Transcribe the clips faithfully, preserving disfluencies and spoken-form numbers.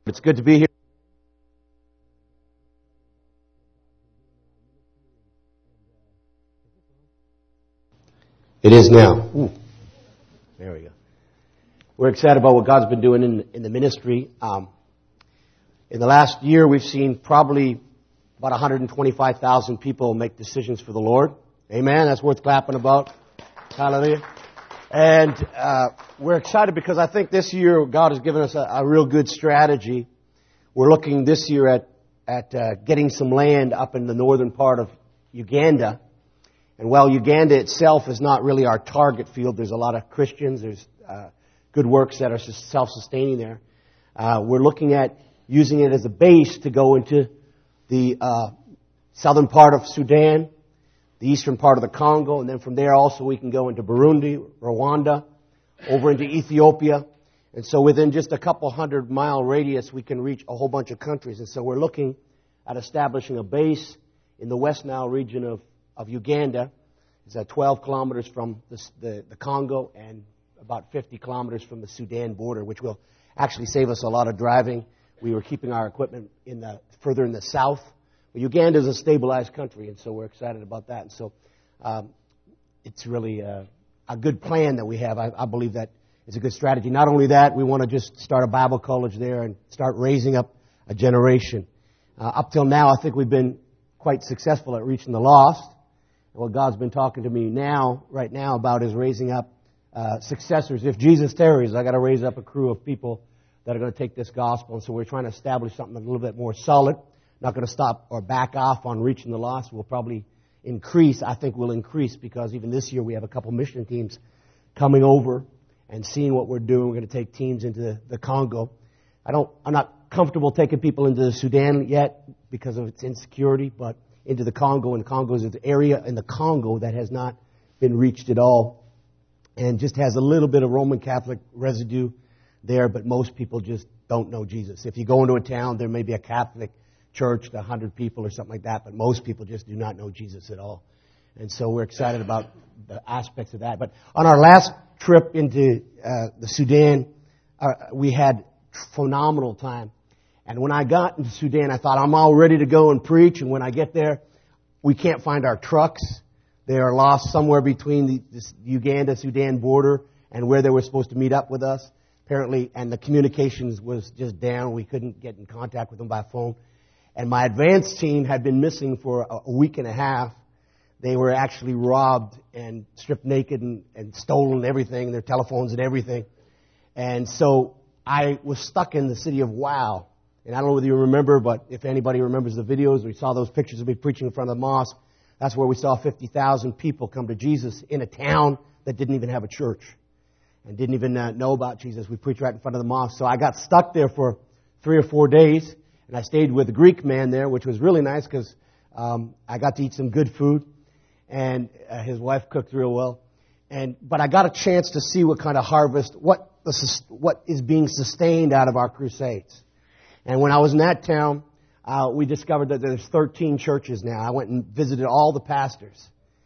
It's good to be here. It is now. Ooh. There we go. We're excited about what God's been doing in, in the ministry. Um, in the last year, we've seen probably about one hundred twenty-five thousand people make decisions for the Lord. Amen. That's worth clapping about. Hallelujah. And uh, we're excited because I think this year God has given us a, a real good strategy. We're looking this year at at uh, getting some land up in the northern part of Uganda. And while Uganda itself is not really our target field, there's a lot of Christians, there's uh, good works that are self-sustaining there. Uh, we're looking at using it as a base to go into the uh, southern part of Sudan, the eastern part of the Congo, and then from there also we can go into Burundi, Rwanda, over into Ethiopia. And so within just a couple hundred mile radius, we can reach a whole bunch of countries. And so we're looking at establishing a base in the West Nile region of, of Uganda. It's at twelve kilometers from the, the, the Congo and about fifty kilometers from the Sudan border, which will actually save us a lot of driving. We were keeping our equipment in the further in the south. But Uganda is a stabilized country, and so we're excited about that. And so um, it's really uh, a good plan that we have. I, I believe that it's a good strategy. Not only that, we want to just start a Bible college there and start raising up a generation. Uh, up till now, I think we've been quite successful at reaching the lost. And what God's been talking to me now, right now, about is raising up uh, successors. If Jesus tarries, I got to raise up a crew of people that are going to take this gospel. And so we're trying to establish something a little bit more solid. Not going to stop or back off on reaching the lost. We'll probably increase. I think we'll increase because even this year we have a couple mission teams coming over and seeing what we're doing. We're going to take teams into the, the Congo. I don't, I'm not comfortable taking people into the Sudan yet because of its insecurity, but into the Congo. And Congo is an area in the Congo that has not been reached at all and just has a little bit of Roman Catholic residue there, but most people just don't know Jesus. If you go into a town, there may be a Catholic church to one hundred people or something like that, but most people just do not know Jesus at all. And so we're excited about the aspects of that. But on our last trip into uh, the Sudan, uh, we had phenomenal time. And when I got into Sudan, I thought, I'm all ready to go and preach. And when I get there, we can't find our trucks. They are lost somewhere between the, the Uganda-Sudan border and where they were supposed to meet up with us, apparently. And the communications was just down. We couldn't get in contact with them by phone. And my advance team had been missing for a week and a half. They were actually robbed and stripped naked and, and stolen everything, their telephones and everything. And so I was stuck in the city of Wow. And I don't know whether you remember, but if anybody remembers the videos, we saw those pictures of me preaching in front of the mosque. That's where we saw fifty thousand people come to Jesus in a town that didn't even have a church and didn't even uh, know about Jesus. We preached right in front of the mosque. So I got stuck there for three or four days. And I stayed with a Greek man there, which was really nice because um, I got to eat some good food. And uh, his wife cooked real well. And But I got a chance to see what kind of harvest, what the, what is being sustained out of our crusades. And when I was in that town, uh, we discovered that there's thirteen churches now. I went and visited all the pastors.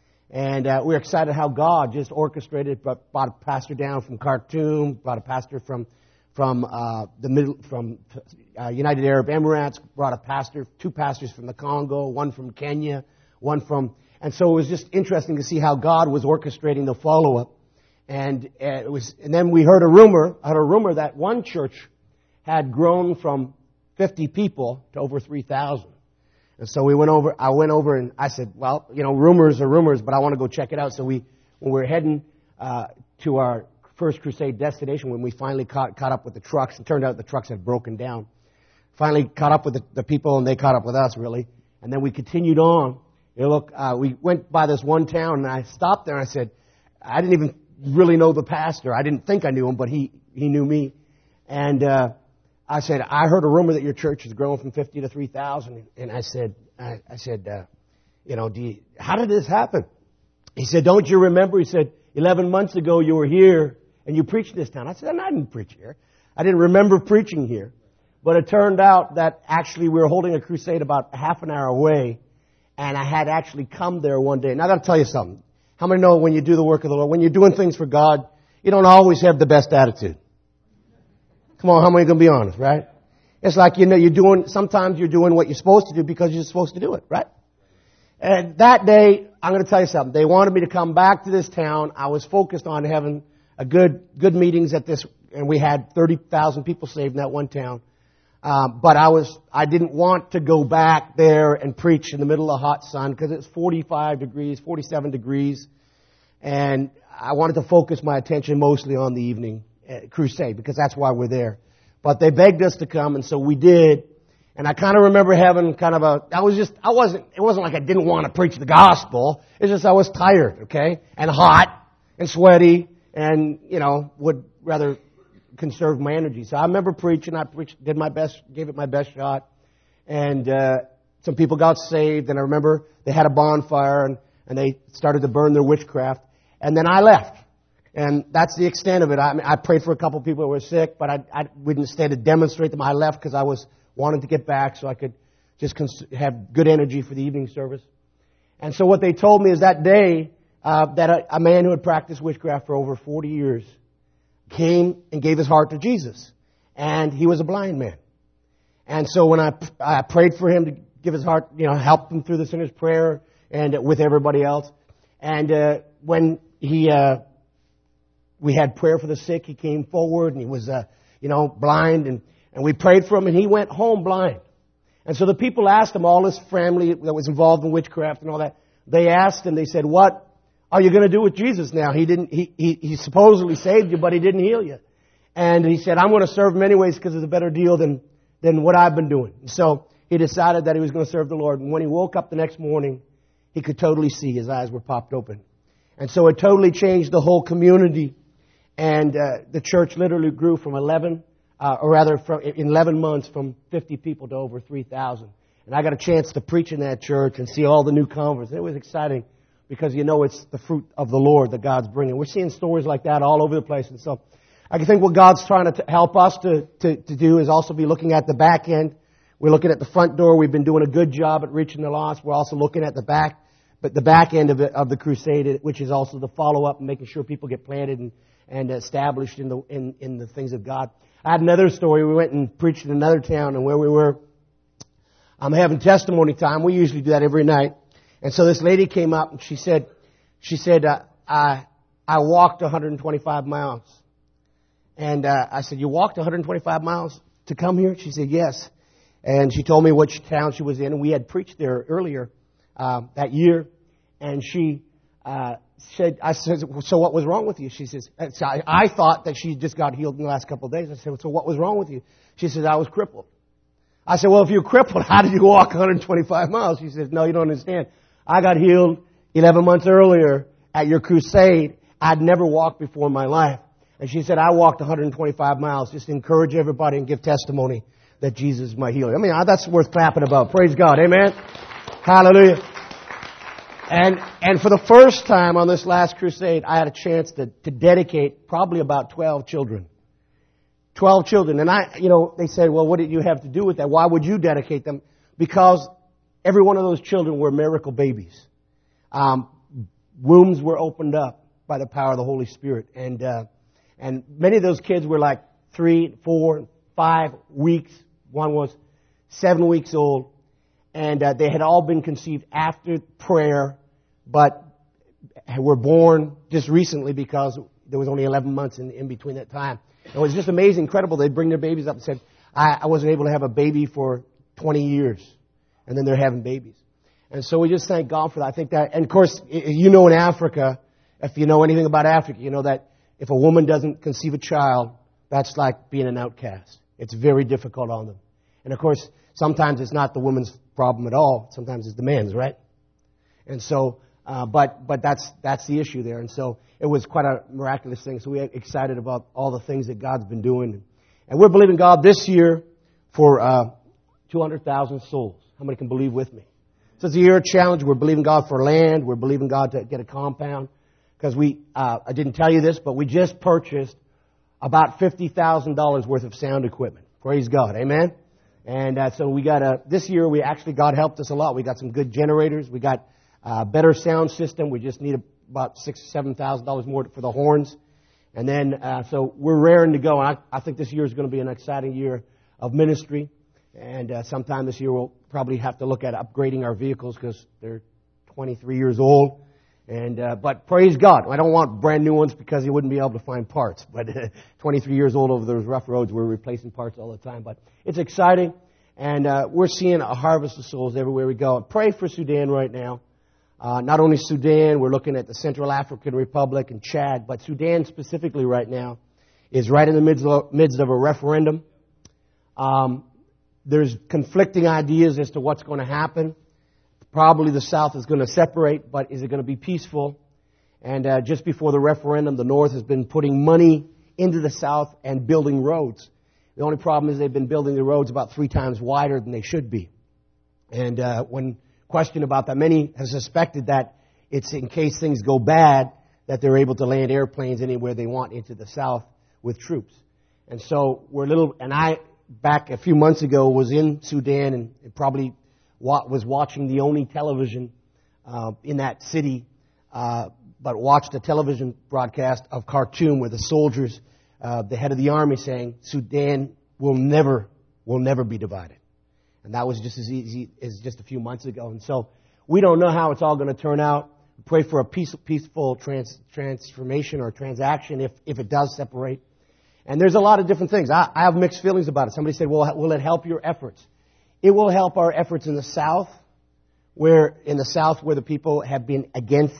And uh, we were excited how God just orchestrated, brought, brought a pastor down from Khartoum, brought a pastor from... From uh, the middle, from uh, United Arab Emirates, brought a pastor, two pastors from the Congo, one from Kenya, one from, and so it was just interesting to see how God was orchestrating the follow-up. And uh, it was, and then we heard a rumor, I heard a rumor that one church had grown from fifty people to over three thousand. And so we went over, I went over and I said, well, you know, rumors are rumors, but I want to go check it out. So we, when we were heading uh, to our First Crusade destination, when we finally caught, caught up with the trucks. It turned out the trucks had broken down. Finally caught up with the, the people, and they caught up with us, really. And then we continued on. You know, look, uh, we went by this one town, and I stopped there, and I said, I didn't even really know the pastor. I didn't think I knew him, but he, he knew me. And uh, I said, I heard a rumor that your church has grown from fifty to three thousand. And I said, I, I said, uh, you know, do you, how did this happen? He said, don't you remember? He said, eleven months ago you were here. And you preached in this town. I said, I didn't preach here. I didn't remember preaching here. But it turned out that actually we were holding a crusade about half an hour away. And I had actually come there one day. And I got to tell you something. How many know when you do the work of the Lord, when you're doing things for God, you don't always have the best attitude? Come on, how many are going to be honest, right? It's like, you know, you're doing, sometimes you're doing what you're supposed to do because you're supposed to do it, right? And that day, I'm going to tell you something. They wanted me to come back to this town. I was focused on having a good, good meetings at this, and we had thirty thousand people saved in that one town. Um, but I was, I didn't want to go back there and preach in the middle of the hot sun because it's forty-five degrees, forty-seven degrees. And I wanted to focus my attention mostly on the evening uh, crusade because that's why we're there. But they begged us to come, and so we did. And I kind of remember having kind of a, I was just, I wasn't, it wasn't like I didn't want to preach the gospel. It's just I was tired, okay? And hot and sweaty and, you know, would rather conserve my energy. So I remember preaching. I preached, did my best, gave it my best shot. And uh, some people got saved. And I remember they had a bonfire and, and they started to burn their witchcraft. And then I left. And that's the extent of it. I mean, I prayed for a couple of people who were sick, but I, I wouldn't stay to demonstrate them. I left because I was wanted to get back so I could just cons- have good energy for the evening service. And so what they told me is that day uh, that a, a man who had practiced witchcraft for over forty years came and gave his heart to Jesus. And he was a blind man. And so when I, I prayed for him to give his heart, you know, help him through the sinner's prayer and with everybody else. And uh, when he, uh, we had prayer for the sick, he came forward and he was, uh, you know, blind and And we prayed for him, and he went home blind. And so the people asked him, all his family that was involved in witchcraft and all that, they asked him, they said, what are you going to do with Jesus now? He didn't. He, he, he supposedly saved you, but he didn't heal you. And he said, I'm going to serve him anyways because it's a better deal than, than what I've been doing. And so he decided that he was going to serve the Lord. And when he woke up the next morning, he could totally see. His eyes were popped open. And so it totally changed the whole community. And uh, the church literally grew from eleven Uh, or rather, from, in eleven months, from fifty people to over three thousand. And I got a chance to preach in that church and see all the new converts. It was exciting because, you know, it's the fruit of the Lord that God's bringing. We're seeing stories like that all over the place. And so I think what God's trying to t- help us to, to, to do is also be looking at the back end. We're looking at the front door. We've been doing a good job at reaching the lost. We're also looking at the back, but the back end of, it, of the crusade, which is also the follow-up and making sure people get planted and, and established in the, in, in the things of God. I had another story. We went and preached in another town, and where we were, I'm having testimony time. We usually do that every night. And so this lady came up, and she said, she said, uh, I, I walked one hundred twenty-five miles. And uh, I said, you walked one hundred twenty-five miles to come here? She said, yes. And she told me which town she was in, and we had preached there earlier uh, that year. And she uh, said, I said, so what was wrong with you? She says, so I, I thought that she just got healed in the last couple of days. I said, so what was wrong with you? She says, I was crippled. I said, well, if you're crippled, how did you walk one hundred twenty-five miles? She says, no, you don't understand. I got healed eleven months earlier at your crusade. I'd never walked before in my life. And she said, I walked one hundred twenty-five miles just to encourage everybody and give testimony that Jesus is my healer. I mean, that's worth clapping about. Praise God. Amen. Hallelujah. And and for the first time on this last crusade, I had a chance to, to dedicate probably about twelve children. twelve children. And I, you know, they said, well, what did you have to do with that? Why would you dedicate them? Because every one of those children were miracle babies. Um, wombs were opened up by the power of the Holy Spirit. And uh, and many of those kids were like three, four, five weeks. One was seven weeks old. And uh, they had all been conceived after prayer, but were born just recently because there was only eleven months in, in between that time. It was just amazing, incredible. They'd bring their babies up and said, I, I wasn't able to have a baby for twenty years. And then they're having babies. And so we just thank God for that. I think that, and of course, you know in Africa, if you know anything about Africa, you know that if a woman doesn't conceive a child, that's like being an outcast. It's very difficult on them. And of course, sometimes it's not the woman's problem at all. Sometimes it's the man's, right? And so, uh, but but that's that's the issue there. And so it was quite a miraculous thing. So we're excited about all the things that God's been doing. And we're believing God this year for uh, two hundred thousand souls. How many can believe with me? So it's a year of challenge. We're believing God for land. We're believing God to get a compound. Because we, uh, I didn't tell you this, but we just purchased about fifty thousand dollars worth of sound equipment. Praise God. Amen? And uh, so we got a, this year we actually, God helped us a lot. We got some good generators. We got a better sound system. We just need about six or seven thousand dollars more for the horns. And then, uh, so we're raring to go. And I, I think this year is going to be an exciting year of ministry. And uh, sometime this year we'll probably have to look at upgrading our vehicles because they're twenty-three years old. And uh, but praise God, I don't want brand new ones because you wouldn't be able to find parts. But uh, twenty-three years old over those rough roads, we're replacing parts all the time. But it's exciting, and uh, we're seeing a harvest of souls everywhere we go. Pray for Sudan right now. Uh, not only Sudan, we're looking at the Central African Republic and Chad, but Sudan specifically right now is right in the midst of, midst of a referendum. Um, there's conflicting ideas as to what's going to happen. Probably the South is going to separate, but is it going to be peaceful? And uh, just before the referendum, the North has been putting money into the South and building roads. The only problem is they've been building the roads about three times wider than they should be. And uh, when questioned about that, many have suspected that it's in case things go bad that they're able to land airplanes anywhere they want into the South with troops. And so we're a little, and I, back a few months ago, was in Sudan and probably was watching the only television uh, in that city, uh, but watched a television broadcast of Khartoum where the soldiers, uh, the head of the army saying, Sudan will never, will never be divided. And that was just as easy as just a few months ago. And so we don't know how it's all going to turn out. Pray for a peace, peaceful trans, transformation or transaction if, if it does separate. And there's a lot of different things. I, I have mixed feelings about it. Somebody said, well, will it help your efforts? It will help our efforts in the South, where in the South where the people have been against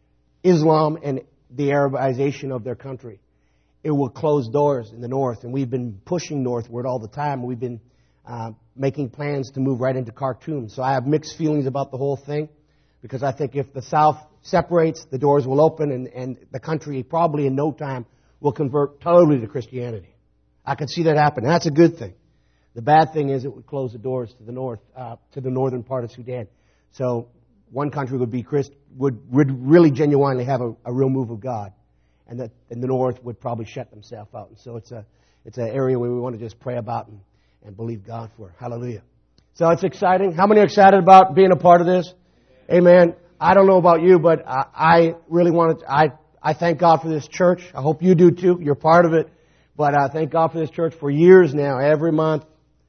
Islam and the Arabization of their country. It will close doors in the North, and we've been pushing northward all the time. We've been uh, making plans to move right into Khartoum. So I have mixed feelings about the whole thing, because I think if the South separates, the doors will open, and, and the country probably in no time will convert totally to Christianity. I could see that happen, and that's a good thing. The bad thing is it would close the doors to the north, uh, to the northern part of Sudan. So one country would be Christ, would, would really genuinely have a, a real move of God, and that and the north would probably shut themselves out. And so it's a it's an area where we want to just pray about and, and believe God for. Hallelujah. So it's exciting. How many are excited about being a part of this? Amen. I don't know about you, but I, I really want to. I I thank God for this church. I hope you do too. You're part of it. But I thank God for this church for years now. Every month,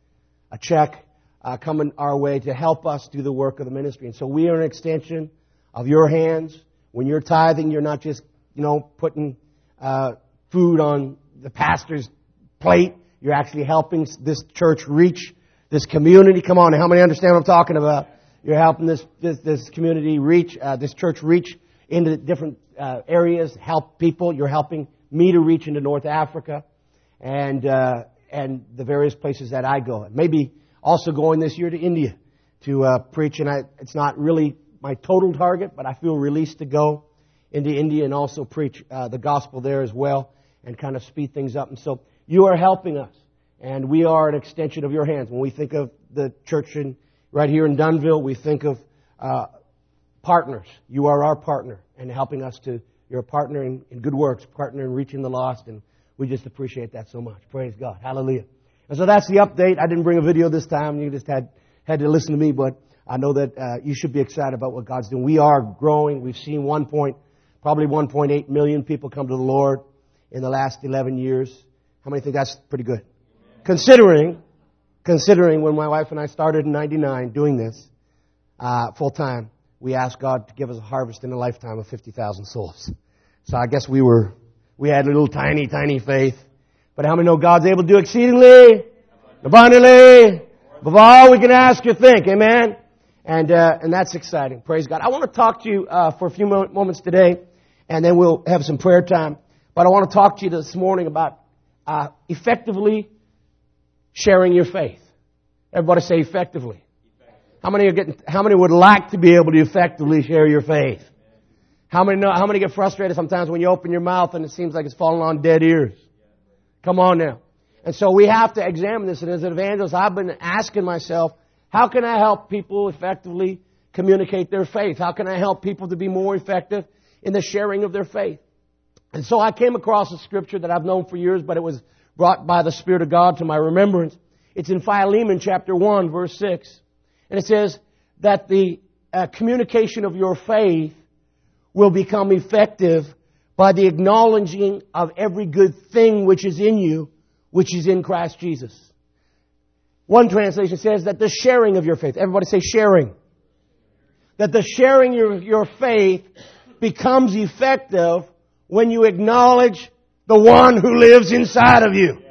a check uh, coming our way to help us do the work of the ministry. And so we are an extension of your hands. When you're tithing, you're not just, you know, putting uh, food on the pastor's plate. You're actually helping this church reach this community. Come on, how many understand what I'm talking about? You're helping this this, this community reach, uh, this church reach into different uh, areas, help people. You're helping me to reach into North Africa and uh, and the various places that I go. Maybe also going this year to India to uh, preach. And I, it's not really my total target, but I feel released to go into India and also preach uh, the gospel there as well and kind of speed things up. And so you are helping us, and we are an extension of your hands. When we think of the church in, right here in Dunnville, we think of uh, partners. You are our partner and helping us to, you're a partner in, in good works, partner in reaching the lost, and we just appreciate that so much. Praise God. Hallelujah. And so that's the update. I didn't bring a video this time. You just had, had to listen to me, but I know that uh, you should be excited about what God's doing. We are growing. We've seen one point, probably one point eight million people come to the Lord in the last eleven years. How many think that's pretty good? Considering, considering when my wife and I started in ninety-nine doing this uh, full time, we asked God to give us a harvest in a lifetime of fifty thousand souls. So I guess we were, we had a little tiny, tiny faith. But how many know God's able to do exceedingly, abundantly, above all we can ask or think? Amen? And uh, and that's exciting. Praise God. I want to talk to you uh, for a few mo- moments today, and then we'll have some prayer time. But I want to talk to you this morning about uh, effectively sharing your faith. Everybody say effectively. How many are getting? How many would like to be able to effectively share your faith? How many know? How many get frustrated sometimes when you open your mouth and it seems like it's falling on dead ears? Come on now. And so we have to examine this. And as an evangelist, I've been asking myself, how can I help people effectively communicate their faith? How can I help people to be more effective in the sharing of their faith? And so I came across a scripture that I've known for years, but it was brought by the Spirit of God to my remembrance. It's in Philemon chapter one, verse six. And it says that the uh, communication of your faith will become effective by the acknowledging of every good thing which is in you, which is in Christ Jesus. One translation says that the sharing of your faith. Everybody say sharing. That the sharing of your faith becomes effective when you acknowledge the one who lives inside of you.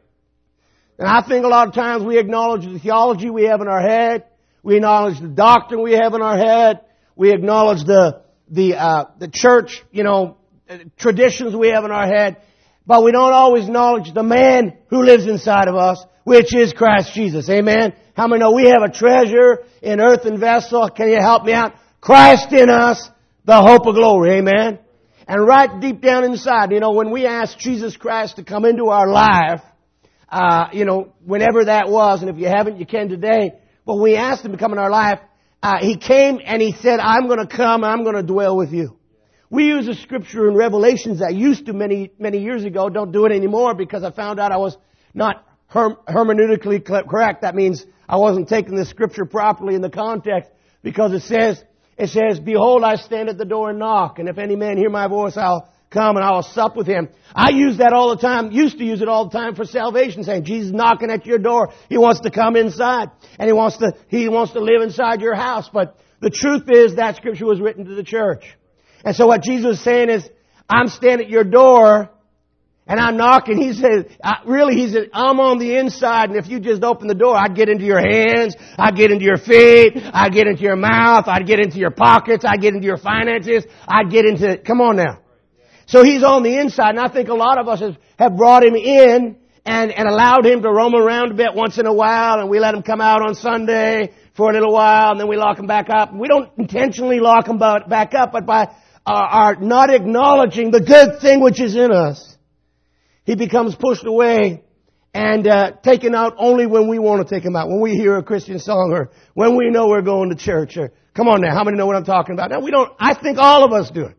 And I think a lot of times we acknowledge the theology we have in our head. We acknowledge the doctrine we have in our head. We acknowledge the the uh, the church, you know, traditions we have in our head. But we don't always acknowledge the man who lives inside of us, which is Christ Jesus. Amen? How many know we have a treasure in earthen vessel? Can you help me out? Christ in us, the hope of glory. Amen? And right deep down inside, you know, when we ask Jesus Christ to come into our life, uh, you know, whenever that was, and if you haven't, you can today. But when we asked Him to come in our life, uh, He came and He said, I'm going to come and I'm going to dwell with you. We use a scripture in Revelations that I used to many, many years ago. Don't do it anymore because I found out I was not herm- hermeneutically correct. That means I wasn't taking the scripture properly in the context, because it says, it says, behold, I stand at the door and knock, and if any man hear my voice, I'll come and I will sup with him. I use that all the time, used to use it all the time for salvation, saying Jesus is knocking at your door. He wants to come inside, and He wants to, He wants to live inside your house. But the truth is that scripture was written to the church. And so what Jesus is saying is, I'm standing at your door and I'm knocking. He says, really, He said, I'm on the inside, and if you just open the door, I'd get into your hands, I'd get into your feet, I'd get into your mouth, I'd get into your pockets, I'd get into your finances, I'd get into, come on now. So He's on the inside, and I think a lot of us have brought Him in and, and allowed Him to roam around a bit once in a while, and we let Him come out on Sunday for a little while, and then we lock Him back up. We don't intentionally lock Him back up, but by are not acknowledging the good thing which is in us, He becomes pushed away and uh, taken out only when we want to take Him out. When we hear a Christian song, or when we know we're going to church. Or come on now, how many know what I'm talking about? Now we don't. I think all of us do it,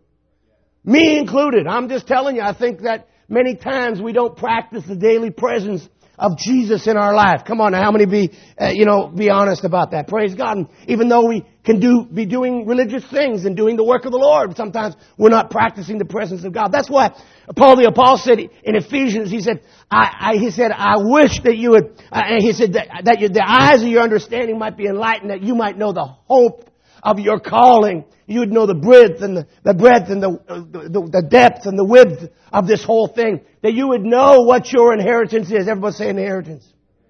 me included. I'm just telling you. I think that many times we don't practice the daily presence of Jesus in our life. Come on now, how many be, uh, you know, be honest about that? Praise God. And even though we can do, be doing religious things and doing the work of the Lord, sometimes we're not practicing the presence of God. That's why Paul the Apostle said in Ephesians, he said, I, I he said, I wish that you would, uh, he said that, that you, the eyes of your understanding might be enlightened, that you might know the hope of your calling. You would know the breadth and the, the breadth and the, uh, the the depth and the width of this whole thing. That you would know what your inheritance is. Everybody say inheritance.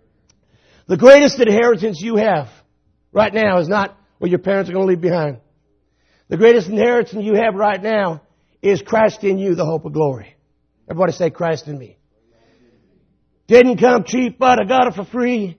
The greatest inheritance you have right now is not what your parents are going to leave behind. The greatest inheritance you have right now is Christ in you, the hope of glory. Everybody say Christ in me. Didn't come cheap, but I got it for free.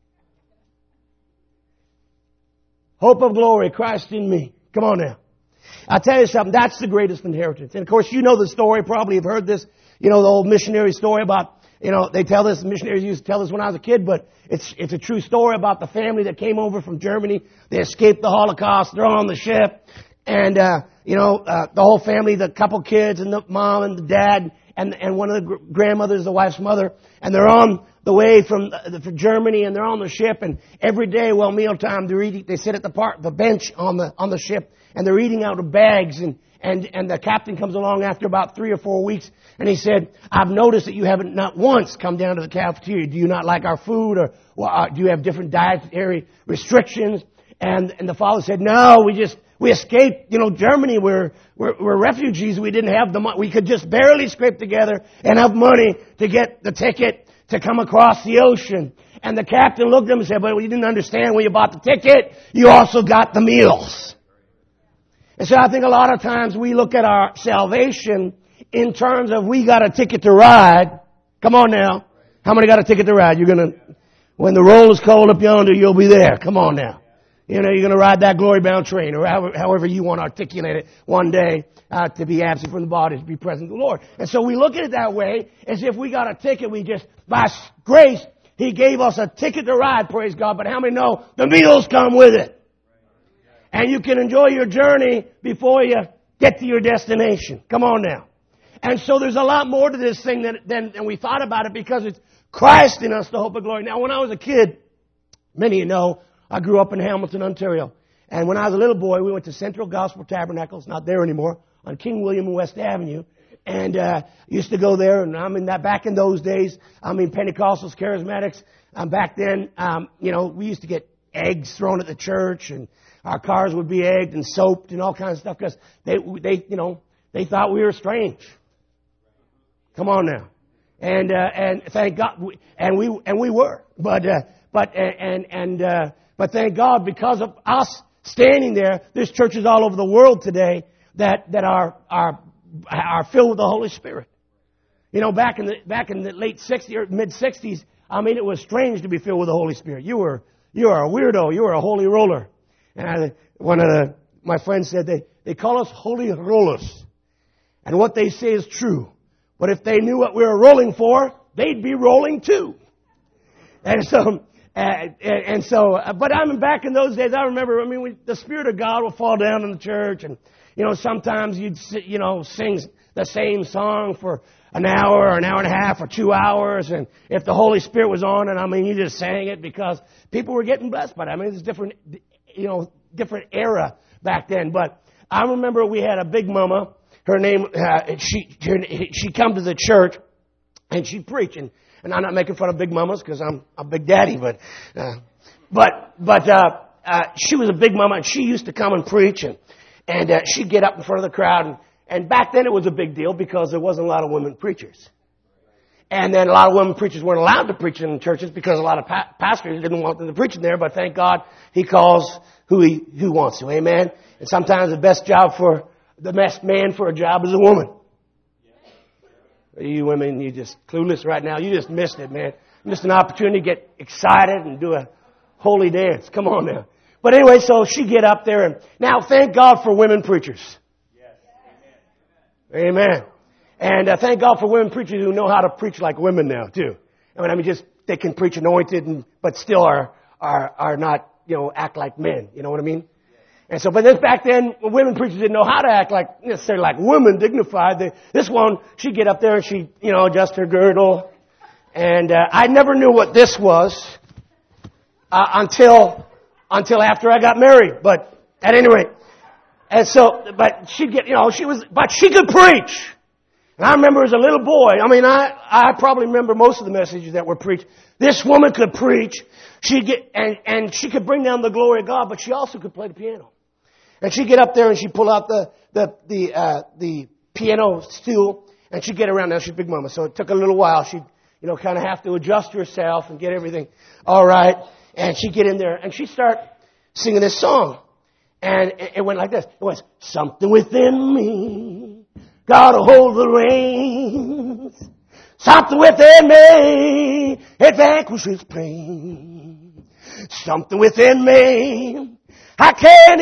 Hope of glory, Christ in me. Come on now. I'll tell you something, that's the greatest inheritance. And of course, you know the story, probably have heard this, you know, the old missionary story about, you know, they tell this, missionaries used to tell this when I was a kid, but it's it's a true story about the family that came over from Germany. They escaped the Holocaust, they're on the ship, and, uh, you know, uh, the whole family, the couple kids, and the mom and the dad, and and one of the gr- grandmothers, the wife's mother, and they're on the way from uh, from Germany, and they're on the ship, and every day, well, mealtime, they're eating, they sit at the park, the bench on the on the ship, and they're eating out of bags, and and and the captain comes along after about three or four weeks, and he said, I've noticed that you haven't not once come down to the cafeteria. Do you not like our food, or well, uh, do you have different dietary restrictions? And and the father said, no, we just we escaped, you know, Germany. We're we're, we're refugees. We didn't have the money. We could just barely scrape together enough money to get the ticket to come across the ocean. And the captain looked at him and said, but you didn't understand when you bought the ticket, you also got the meals. And so I think a lot of times we look at our salvation in terms of we got a ticket to ride. Come on now. How many got a ticket to ride? You're going to, when the roll is called up yonder, you'll be there. Come on now. You know, you're going to ride that glory-bound train, or however, however you want to articulate it one day, uh, to be absent from the body, to be present with the Lord. And so we look at it that way, as if we got a ticket. We just, by grace, He gave us a ticket to ride, praise God. But how many know the meals come with it? And you can enjoy your journey before you get to your destination. Come on now. And so there's a lot more to this thing than, than, than we thought about it, because it's Christ in us, the hope of glory. Now, when I was a kid, many of you know, I grew up in Hamilton, Ontario. And when I was a little boy, we went to Central Gospel Tabernacles, not there anymore, on King William and West Avenue. And uh, used to go there, and I mean that back in those days. I mean Pentecostals, Charismatics. Um, back then, um, you know, we used to get eggs thrown at the church, and our cars would be egged and soaped and all kinds of stuff because they, they, you know, they thought we were strange. Come on now, and uh, and thank God, we, and we and we were, but uh, but and and uh, but thank God because of us standing there, there's churches all over the world today that that are are are filled with the Holy Spirit. You know, back in the back in the late sixties or mid sixties, I mean, it was strange to be filled with the Holy Spirit. You were you were a weirdo. You were a holy roller. And I, one of the, my friends said they they call us holy rollers, and what they say is true. But if they knew what we were rolling for, they'd be rolling too. And so, uh, and, and so, uh, but I mean, back in those days, I remember. I mean, we, the Spirit of God would fall down in the church, and you know, sometimes you'd you know sing the same song for an hour or an hour and a half or two hours, and if the Holy Spirit was on, and I mean, you just sang it because people were getting blessed by it. I mean, it's a different, you know, different era back then. But I remember we had a big mama. Her name, uh, she she come to the church, and she preached. And, and I'm not making fun of big mamas because I'm a big daddy, but uh, but but uh, uh, she was a big mama, and she used to come and preach, and and uh, she'd get up in front of the crowd. And, and back then it was a big deal because there wasn't a lot of women preachers. And then a lot of women preachers weren't allowed to preach in churches because a lot of pa- pastors didn't want them to preach in there. But thank God He calls who He who wants to. Amen. And sometimes the best job for the best man for a job is a woman. You women, you just clueless right now. You just missed it, man. You missed an opportunity to get excited and do a holy dance. Come on now. But anyway, so she get up there, and now thank God for women preachers. Amen. And uh, thank God for women preachers who know how to preach like women now too. I mean, I mean, just they can preach anointed, and but still are are are not, you know, act like men. You know what I mean? And so, but this back then, women preachers didn't know how to act like necessarily like women, dignified. They, this one, she'd get up there and she, you know, adjust her girdle, and uh, I never knew what this was uh, until until after I got married. But at any rate. And so, but she'd get, you know, she was, but she could preach. And I remember as a little boy, I mean, I, I probably remember most of the messages that were preached. This woman could preach. She'd get, and, and she could bring down the glory of God, but she also could play the piano. And she'd get up there and she'd pull out the, the, the, uh, the piano stool, and she'd get around. Now she's Big Mama, so it took a little while. She'd, you know, kind of have to adjust herself and get everything all right. And she'd get in there and she'd start singing this song. And it went like this. It was, something within me got a hold of the reins. Something within me, it vanquishes pain. Something within me, I can't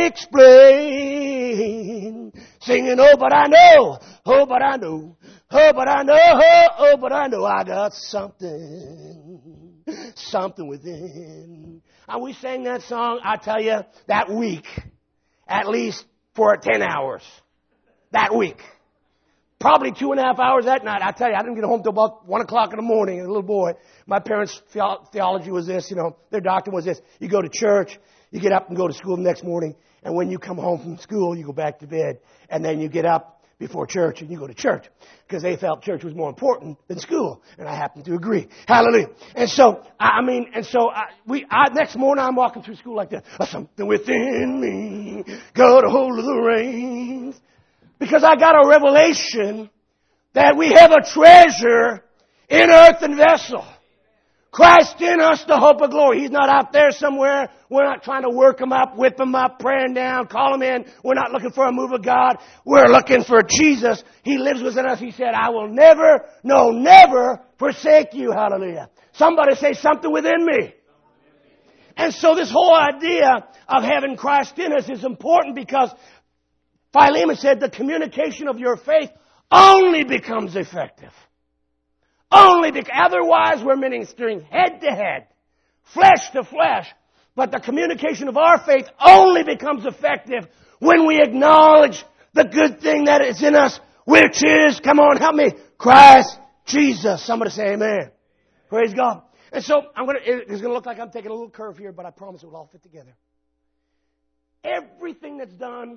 explain. Singing, oh, but I know, oh, but I know, oh, but I know, oh, oh but I know I got something, something within. And we sang that song, I tell you, that week. At least for ten hours that week. Probably two and a half hours that night. I tell you, I didn't get home till about one o'clock in the morning as a little boy. My parents' theology was this, you know, their doctrine was this. You go to church, you get up and go to school the next morning, and when you come home from school, you go back to bed, and then you get up before church and you go to church because they felt church was more important than school, and I happen to agree. Hallelujah. And so, I mean, and so I, we. I, next morning, I'm walking through school like that. Something within me got a hold of the reins, because I got a revelation that we have a treasure in earthen vessel. Christ in us, the hope of glory. He's not out there somewhere. We're not trying to work Him up, whip Him up, pray Him down, call Him in. We're not looking for a move of God. We're looking for Jesus. He lives within us. He said, I will never, no, never forsake you. Hallelujah. Somebody say something within me. And so this whole idea of having Christ in us is important because Philemon said the communication of your faith only becomes effective. Only because otherwise we're ministering head to head, flesh to flesh. But the communication of our faith only becomes effective when we acknowledge the good thing that is in us, which is, come on, help me, Christ Jesus. Somebody say amen. Praise God. And so I'm going to, it's going to look like I'm taking a little curve here, but I promise it will all fit together. Everything that's done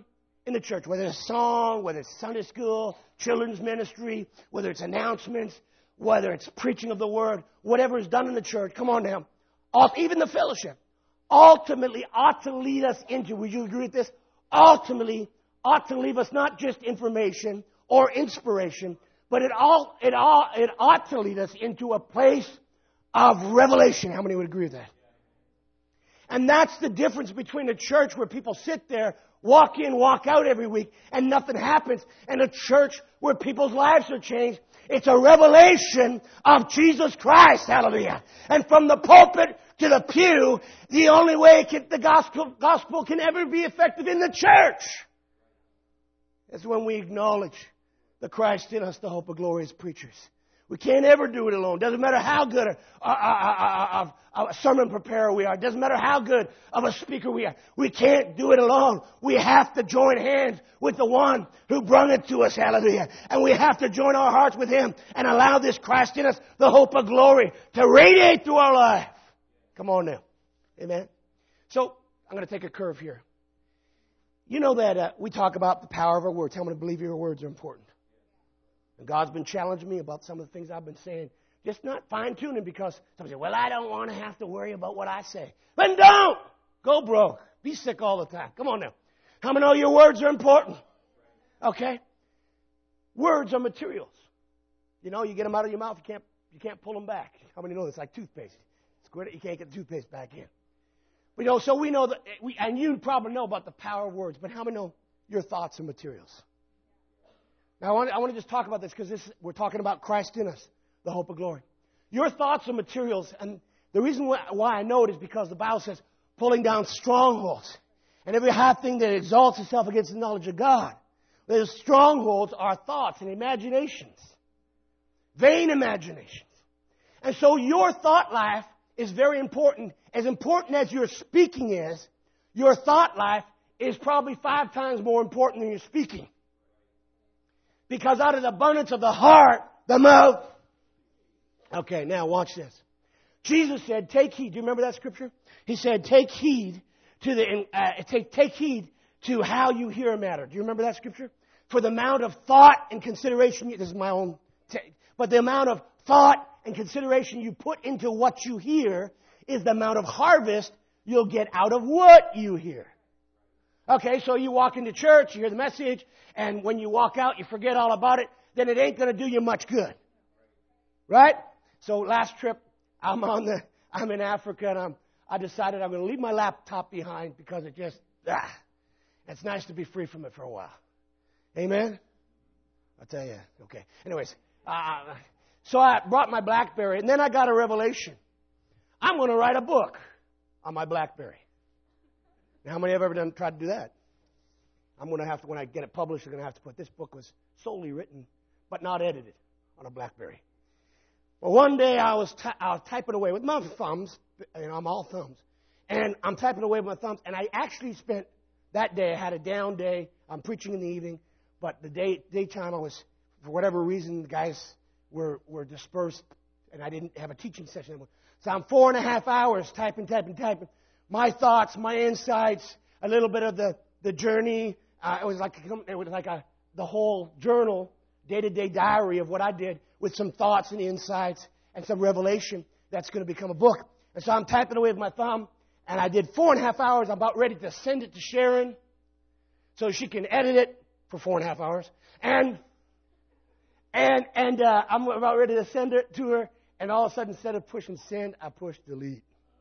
in the church, whether it's song, whether it's Sunday school, children's ministry, whether it's announcements, whether it's preaching of the word, whatever is done in the church, come on now, even the fellowship, ultimately ought to lead us into, would you agree with this? Ultimately ought to leave us not just information or inspiration, but it all it all it ought to lead us into a place of revelation. How many would agree with that? And that's the difference between a church where people sit there, walk in, walk out every week, and nothing happens, and a church where people's lives are changed. It's a revelation of Jesus Christ. Hallelujah. And from the pulpit to the pew, the only way can, the gospel, gospel can ever be effective in the church is when we acknowledge the Christ in us, the hope of glory as preachers. We can't ever do it alone. Doesn't matter how good a, a, a, a, a sermon preparer we are. Doesn't matter how good of a speaker we are. We can't do it alone. We have to join hands with the one who brought it to us. Hallelujah. And we have to join our hearts with Him and allow this Christ in us, the hope of glory, to radiate through our life. Come on now. Amen. So, I'm going to take a curve here. You know that uh, we talk about the power of our words. How many believe your words are important? And God's been challenging me about some of the things I've been saying. Just not fine-tuning because some say, well, I don't want to have to worry about what I say. Then don't! Go broke. Be sick all the time. Come on now. How many know your words are important? Okay? Words are materials. You know, you get them out of your mouth, you can't, you can't pull them back. How many know it's like toothpaste? It's great, you can't get the toothpaste back in. But, you know, so we know that, we, and you probably know about the power of words, but how many know your thoughts are materials? Now, I want, I want to just talk about this because this, we're talking about Christ in us, the hope of glory. Your thoughts are materials, and the reason why I know it is because the Bible says pulling down strongholds and every high thing that exalts itself against the knowledge of God. Those strongholds are thoughts and imaginations, vain imaginations. And so your thought life is very important. As important as your speaking is, your thought life is probably five times more important than your speaking. Because out of the abundance of the heart, the mouth. Okay, now watch this. Jesus said, take heed. Do you remember that scripture? He said, take heed to the uh, take take heed to how you hear a matter. Do you remember that scripture? For the amount of thought and consideration, this is my own take, but the amount of thought and consideration you put into what you hear is the amount of harvest you'll get out of what you hear. Okay, so you walk into church, you hear the message, and when you walk out, you forget all about it, then it ain't going to do you much good. Right? So last trip, I'm on the, I'm in Africa, and I'm, I decided I'm going to leave my laptop behind because it just, ah, it's nice to be free from it for a while. Amen? I'll tell you. Okay. Anyways, uh, so I brought my BlackBerry, and then I got a revelation. I'm going to write a book on my BlackBerry. Now, how many have ever done tried to do that? I'm going to have to, when I get it published, I'm going to have to put this book was solely written, but not edited on a BlackBerry. Well, one day I was, ty- I was typing away with my thumbs, you know, I'm all thumbs, and I'm typing away with my thumbs, and I actually spent that day, I had a down day, I'm preaching in the evening, but the day daytime I was, for whatever reason, the guys were, were dispersed, and I didn't have a teaching session. So I'm four and a half hours typing, typing, typing. My thoughts, my insights, a little bit of the, the journey. Uh, it was like it was like a the whole journal, day-to-day diary of what I did with some thoughts and insights and some revelation that's going to become a book. And so I'm typing away with my thumb, and I did four and a half hours. I'm about ready to send it to Sharon so she can edit it for four and a half hours. And and and uh, I'm about ready to send it to her, and all of a sudden, instead of pushing send, I pushed delete.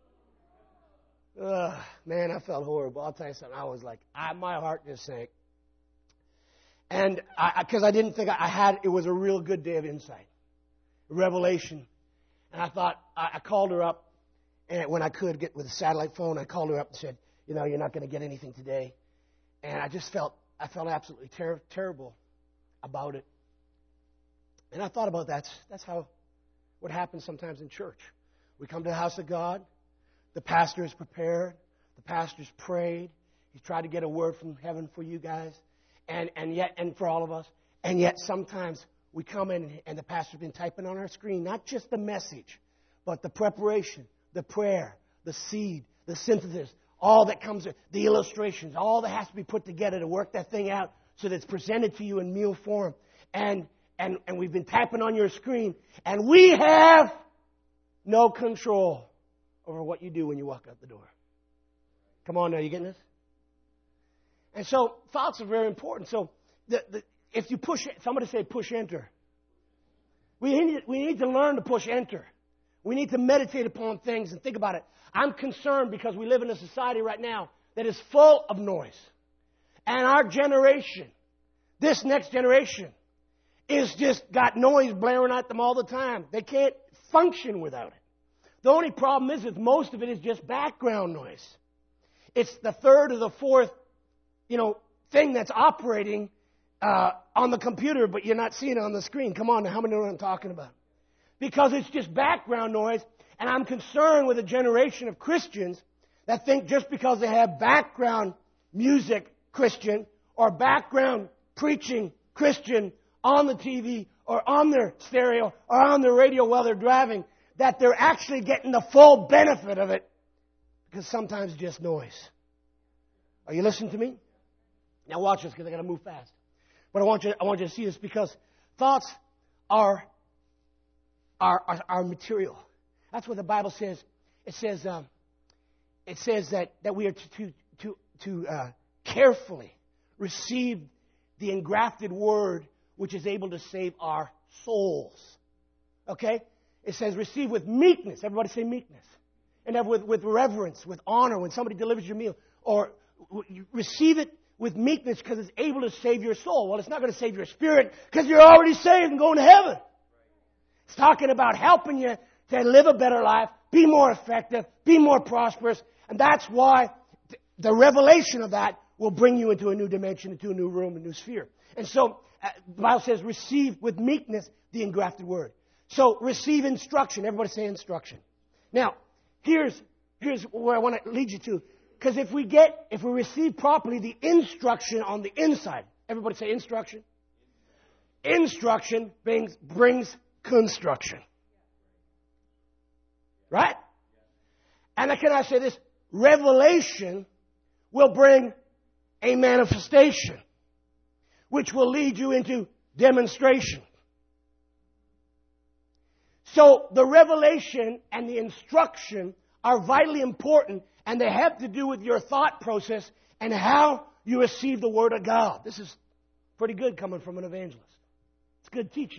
Ugh, man, I felt horrible. I'll tell you something. I was like, I, my heart just sank. And because I, I, I didn't think I, I had, it was a real good day of insight, revelation. And I thought, I, I called her up, and when I could get with a satellite phone, I called her up and said, you know, you're not going to get anything today. And I just felt, I felt absolutely ter- terrible about it. And I thought about that. That's, that's how, what happens sometimes in church. We come to the house of God. The pastor is prepared. The pastor's prayed. He's tried to get a word from heaven for you guys, and, and yet, and for all of us. And yet sometimes we come in and the pastor's been typing on our screen, not just the message, but the preparation, the prayer, the seed, the synthesis, all that comes, the illustrations, all that has to be put together to work that thing out so that it's presented to you in meal form. And, and, and we've been tapping on your screen, and we have no control over what you do when you walk out the door. Come on now, you getting this? And so thoughts are very important. So the, the, if you push, somebody say push enter. We need, we need to learn to push enter. We need to meditate upon things and think about it. I'm concerned because we live in a society right now that is full of noise. And our generation, this next generation, is just got noise blaring at them all the time. They can't function without it. The only problem is that most of it is just background noise. It's the third or the fourth, you know, thing that's operating uh, on the computer, but you're not seeing it on the screen. Come on, now, how many know what I'm talking about? Because it's just background noise, and I'm concerned with a generation of Christians that think just because they have background music Christian or background preaching Christian on the T V or on their stereo or on their radio while they're driving, that they're actually getting the full benefit of it, because sometimes it's just noise. Are you listening to me? Now watch this, because I got to move fast. But I want you, I want you to see this, because thoughts are Our, our, our material. That's what the Bible says. It says um, it says that, that we are to to to, to uh, carefully receive the engrafted word, which is able to save our souls. Okay? It says receive with meekness. Everybody say meekness. And have with, with reverence, with honor when somebody delivers your meal. Or w- receive it with meekness because it's able to save your soul. Well, it's not going to save your spirit because you're already saved and going to heaven. It's talking about helping you to live a better life, be more effective, be more prosperous. And that's why the revelation of that will bring you into a new dimension, into a new room, a new sphere. And so uh, the Bible says, receive with meekness the engrafted word. So receive instruction. Everybody say instruction. Now, here's, here's where I want to lead you to. Because if we get, if we receive properly the instruction on the inside, everybody say instruction. Instruction brings, brings construction. Right? And can I say this? Revelation will bring a manifestation, which will lead you into demonstration. So the revelation and the instruction are vitally important, and they have to do with your thought process and how you receive the Word of God. This is pretty good coming from an evangelist. It's good teaching.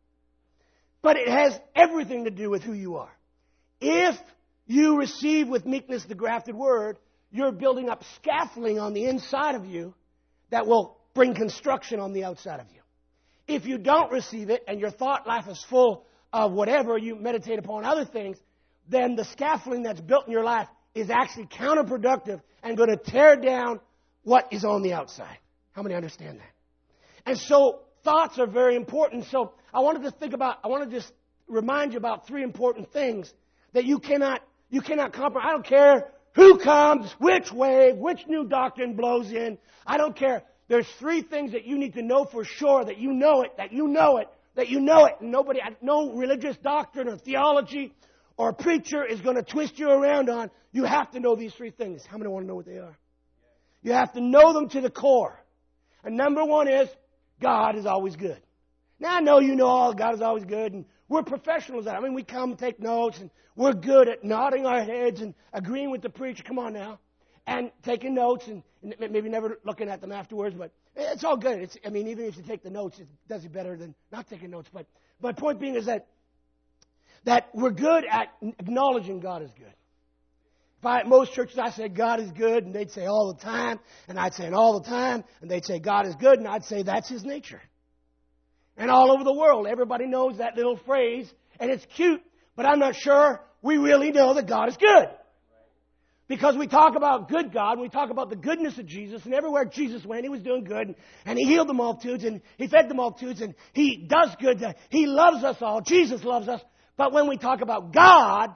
But it has everything to do with who you are. If you receive with meekness the grafted word, you're building up scaffolding on the inside of you that will bring construction on the outside of you. If you don't receive it and your thought life is full of whatever, you meditate upon other things, then the scaffolding that's built in your life is actually counterproductive and going to tear down what is on the outside. How many understand that? And so thoughts are very important. So I wanted to think about, I want to just remind you about three important things that you cannot, you cannot compromise. I don't care who comes, which wave, which new doctrine blows in. I don't care. There's three things that you need to know for sure, that you know it, that you know it, that you know it. And nobody, no religious doctrine or theology or preacher is going to twist you around on. You have to know these three things. How many want to know what they are? You have to know them to the core. And number one is, God is always good. Now, I know you know all God is always good, and we're professionals at it. I mean, we come and take notes, and we're good at nodding our heads and agreeing with the preacher. Come on now. And taking notes, and maybe never looking at them afterwards, but it's all good. It's, I mean, even if you take the notes, it does it better than not taking notes. But my point being is that that we're good at acknowledging God is good. If I, at most churches, I say God is good, and they'd say all the time, and I'd say it all the time, and they'd say God is good, and I'd say that's His nature. And all over the world, everybody knows that little phrase, and it's cute, but I'm not sure we really know that God is good. Because we talk about good God, and we talk about the goodness of Jesus, and everywhere Jesus went, He was doing good, and, and He healed the multitudes, and He fed the multitudes, and He does good. He loves us all. Jesus loves us. But when we talk about God,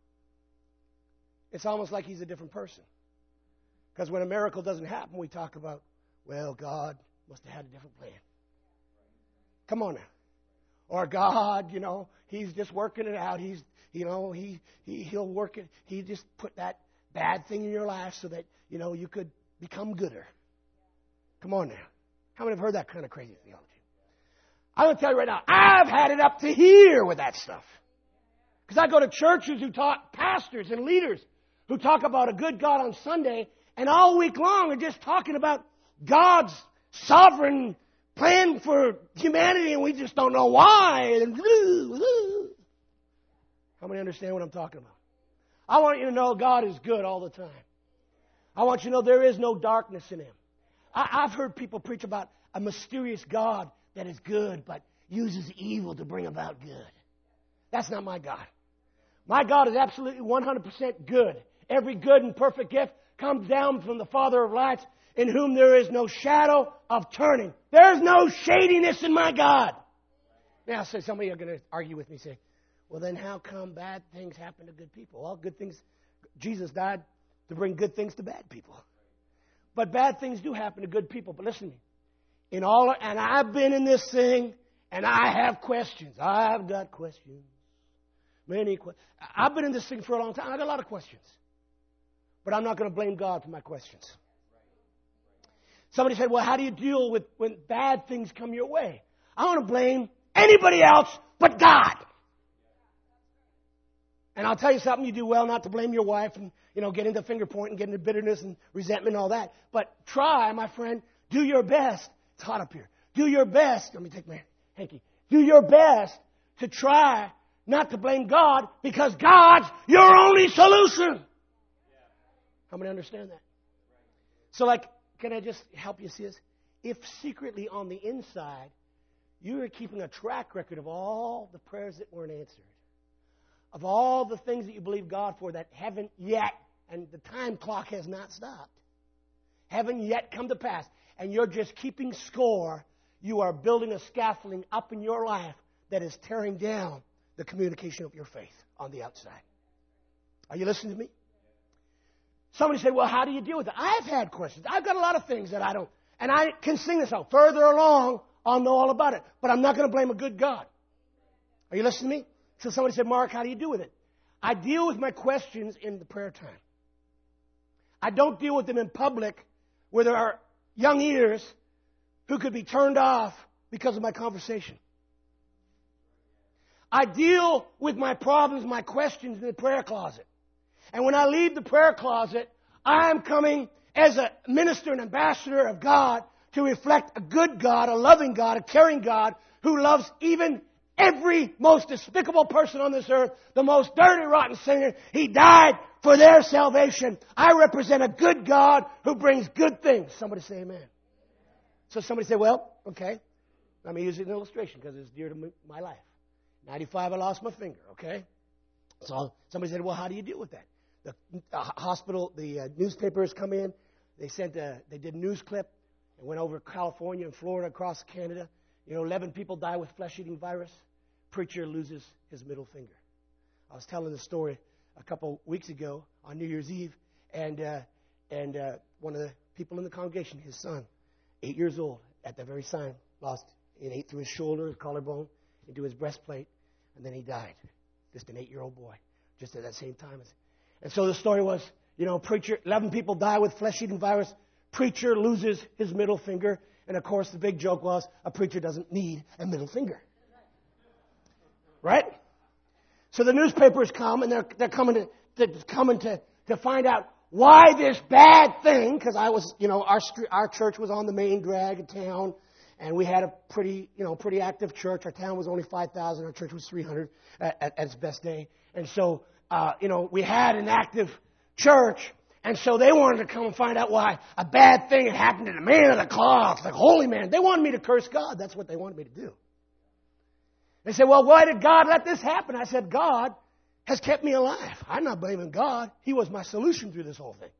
it's almost like He's a different person. Because when a miracle doesn't happen, we talk about, well, God must have had a different plan. Come on now. Or God, you know, He's just working it out. He's, you know, He, he He'll work it. He just put that bad thing in your life so that, you know, you could become gooder. Come on now. How many have heard that kind of crazy theology? I'm going to tell you right now, I've had it up to here with that stuff. Because I go to churches who talk, pastors and leaders who talk about a good God on Sunday, and all week long are just talking about God's sovereign plan for humanity, and we just don't know why. How many understand what I'm talking about? I want you to know God is good all the time. I want you to know there is no darkness in Him. I, I've heard people preach about a mysterious God that is good, but uses evil to bring about good. That's not my God. My God is absolutely one hundred percent good. Every good and perfect gift comes down from the Father of lights, in whom there is no shadow of turning. There's no shadiness in my God. Now, so some of you are going to argue with me, say, well, then how come bad things happen to good people? Well, good things, Jesus died to bring good things to bad people. But bad things do happen to good people. But listen to me. In all, and I've been in this thing, and I have questions. I've got questions. Many questions. I've been in this thing for a long time. I've got a lot of questions. But I'm not going to blame God for my questions. Somebody said, well, how do you deal with when bad things come your way? I want to blame anybody else but God. And I'll tell you something, you do well not to blame your wife and, you know, get into finger point and get into bitterness and resentment and all that. But try, my friend, do your best. It's hot up here. Do your best. Let me take my hanky. Do your best to try not to blame God, because God's your only solution. How many understand that? So, like, can I just help you see this? If secretly on the inside, you are keeping a track record of all the prayers that weren't answered, of all the things that you believe God for that haven't yet, and the time clock has not stopped, haven't yet come to pass, and you're just keeping score, you are building a scaffolding up in your life that is tearing down the communication of your faith on the outside. Are you listening to me? Somebody said, well, how do you deal with it? I've had questions. I've got a lot of things that I don't, and I can sing this out. Further along, I'll know all about it. But I'm not going to blame a good God. Are you listening to me? So somebody said, Mark, how do you deal with it? I deal with my questions in the prayer time. I don't deal with them in public where there are young ears who could be turned off because of my conversation. I deal with my problems, my questions in the prayer closet. And when I leave the prayer closet, I am coming as a minister and ambassador of God to reflect a good God, a loving God, a caring God who loves even every most despicable person on this earth, the most dirty, rotten sinner. He died for their salvation. I represent a good God who brings good things. Somebody say amen. So somebody say, well, okay, let me use it as an illustration because it's dear to my life. ninety-five, I lost my finger, okay? So somebody said, well, how do you deal with that? The, the hospital, the uh, newspapers come in. They sent a, they did a news clip. It went over California and Florida, across Canada. You know, eleven people die with flesh-eating virus. Preacher loses his middle finger. I was telling the story a couple weeks ago on New Year's Eve, and uh, and uh, one of the people in the congregation, his son, eight years old, at the very sign, lost it ate through his shoulder, his collarbone, into his breastplate, and then he died. Just an eight-year-old boy, just at that same time. And so the story was, you know, preacher, eleven people die with flesh-eating virus. Preacher loses his middle finger. And, of course, the big joke was a preacher doesn't need a middle finger. Right? So the newspapers come, and they're, they're coming, to, they're coming to, to find out why this bad thing, because I was, you know, our our church was on the main drag of town, and we had a pretty, you know, pretty active church. Our town was only five thousand. Our church was three hundred at, at, at its best day. And so, uh, you know, we had an active church, and so they wanted to come and find out why a bad thing had happened to the man of the cloth, like holy man. They wanted me to curse God. That's what they wanted me to do. They said, well, why did God let this happen? I said, God has kept me alive. I'm not blaming God. He was my solution through this whole thing.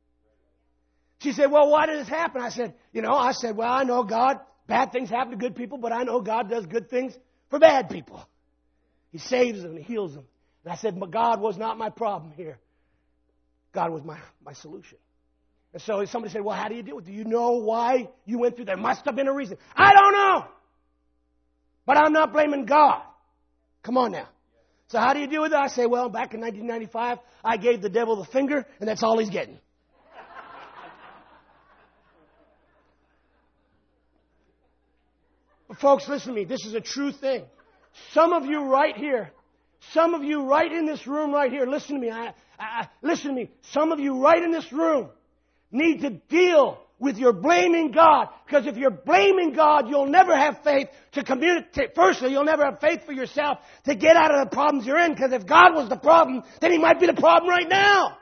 She said, well, why did this happen? I said, you know, I said, well, I know God, bad things happen to good people, but I know God does good things for bad people. He saves them and he heals them. And I said, but God was not my problem here. God was my, my solution. And so somebody said, well, how do you deal with it? Do you know why you went through that? There must have been a reason. I don't know. But I'm not blaming God. Come on now. So how do you deal with that? I say, well, back in nineteen ninety-five, I gave the devil the finger, and that's all he's getting. But folks, listen to me. This is a true thing. Some of you right here, some of you right in this room right here, listen to me. I, I, listen to me. Some of you right in this room need to deal with your blaming God. Because if you're blaming God, you'll never have faith to communicate. Firstly, you'll never have faith for yourself to get out of the problems you're in. Because if God was the problem, then He might be the problem right now.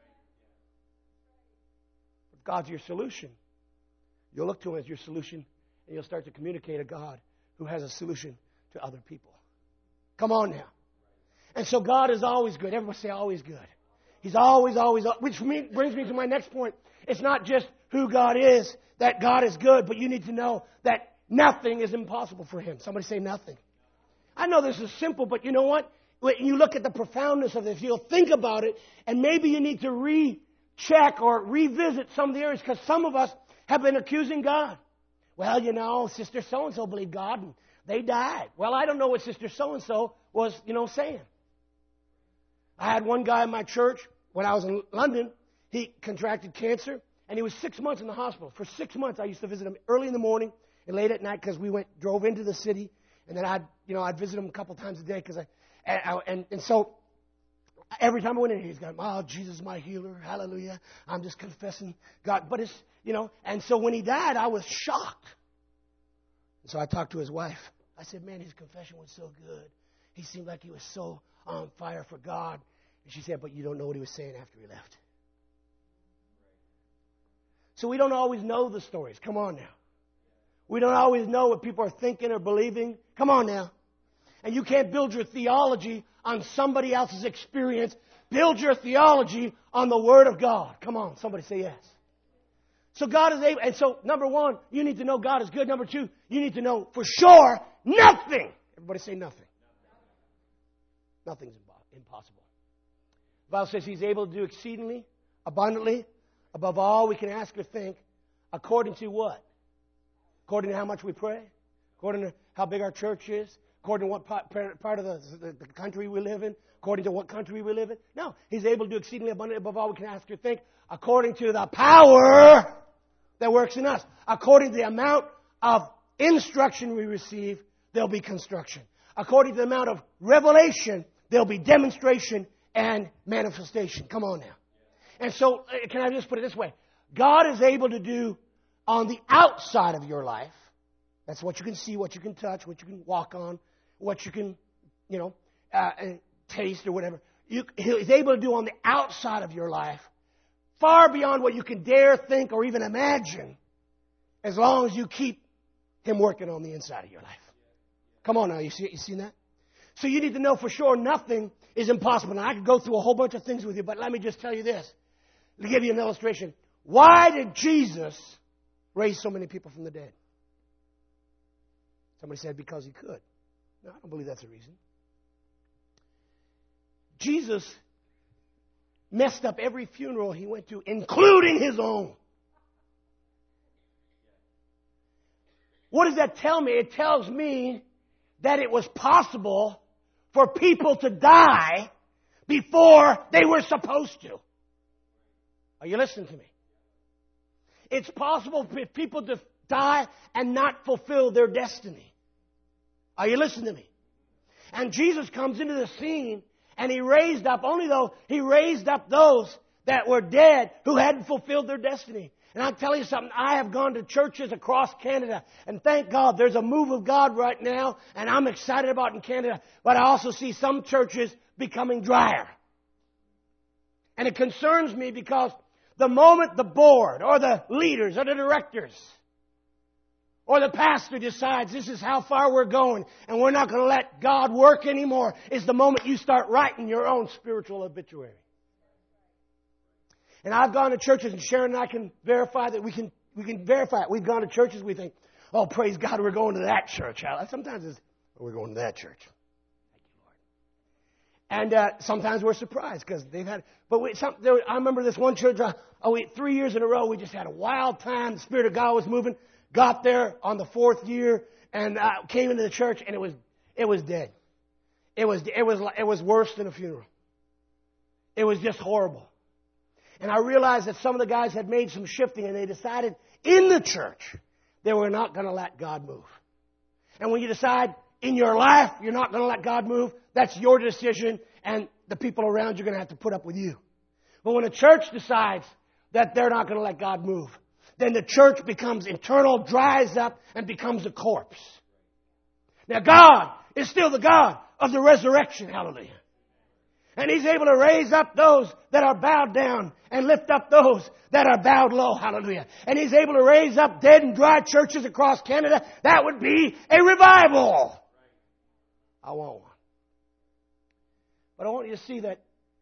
If God's your solution, you'll look to Him as your solution, and you'll start to communicate a God who has a solution to other people. Come on now. And so God is always good. Everybody say always good. He's always, always, which brings me to my next point. It's not just who God is, that God is good, but you need to know that nothing is impossible for Him. Somebody say nothing. I know this is simple, but you know what? When you look at the profoundness of this, you'll think about it, and maybe you need to recheck or revisit some of the areas, because some of us have been accusing God. Well, you know, Sister so-and-so believed God, and they died. Well, I don't know what Sister so-and-so was, you know, saying. I had one guy in my church, when I was in London, he contracted cancer, and he was six months in the hospital. For six months, I used to visit him early in the morning and late at night, because we went, drove into the city, and then I'd, you know, I'd visit him a couple times a day, because I, and, I, and, and so, every time I went in, he's going, oh, Jesus is my healer, hallelujah, I'm just confessing God, but it's, you know, and so when he died, I was shocked. And so I talked to his wife. I said, man, his confession was so good. He seemed like he was so on fire for God. And she said, but you don't know what he was saying after he left. So we don't always know the stories. Come on now. We don't always know what people are thinking or believing. Come on now. And you can't build your theology on somebody else's experience. Build your theology on the Word of God. Come on, somebody say yes. So God is able, and so number one, you need to know God is good. Number two, you need to know for sure nothing. Everybody say nothing. Nothing's impossible. The Bible says He's able to do exceedingly, abundantly, above all we can ask or think, according to what? According to how much we pray? According to how big our church is? According to what part of the, the, the country we live in? According to what country we live in? No. He's able to do exceedingly abundantly above all we can ask or think, according to the power that works in us. According to the amount of instruction we receive, there'll be construction. According to the amount of revelation, there'll be demonstration and manifestation. Come on now. And so, can I just put it this way? God is able to do on the outside of your life. That's what you can see, what you can touch, what you can walk on, what you can, you know, uh, taste or whatever. You, he's able to do on the outside of your life far beyond what you can dare think or even imagine, as long as you keep Him working on the inside of your life. Come on now, you see, you seen that? So you need to know for sure nothing is impossible. Now, I could go through a whole bunch of things with you, but let me just tell you this. To give you an illustration. Why did Jesus raise so many people from the dead? Somebody said because He could. No, I don't believe that's the reason. Jesus messed up every funeral He went to, including His own. What does that tell me? It tells me that it was possible for people to die before they were supposed to. Are you listening to me? It's possible for people to die and not fulfill their destiny. Are you listening to me? And Jesus comes into the scene, and He raised up, only though He raised up those that were dead who hadn't fulfilled their destiny. And I'll tell you something, I have gone to churches across Canada, and thank God there's a move of God right now, and I'm excited about it in Canada, but I also see some churches becoming drier. And it concerns me because the moment the board or the leaders or the directors or the pastor decides this is how far we're going and we're not going to let God work anymore is the moment you start writing your own spiritual obituary. And I've gone to churches, and Sharon and I can verify that we can we can verify it. We've gone to churches, we think, oh, praise God, we're going to that church. Sometimes it's, oh, we're going to that church. Thank you, Lord. And uh, sometimes we're surprised because they've had, but we, some, there, I remember this one church, uh, oh, we, three years in a row, we just had a wild time. The Spirit of God was moving. Got there on the fourth year and uh, came into the church, and it was it was dead. It was, it was, it was worse than a funeral. It was just horrible. And I realized that some of the guys had made some shifting and they decided in the church they were not going to let God move. And when you decide in your life you're not going to let God move, that's your decision, and the people around you are going to have to put up with you. But when a church decides that they're not going to let God move, then the church becomes internal, dries up, and becomes a corpse. Now God is still the God of the resurrection, hallelujah. And He's able to raise up those that are bowed down and lift up those that are bowed low. Hallelujah. And He's able to raise up dead and dry churches across Canada. That would be a revival. I want one. But I want you to see that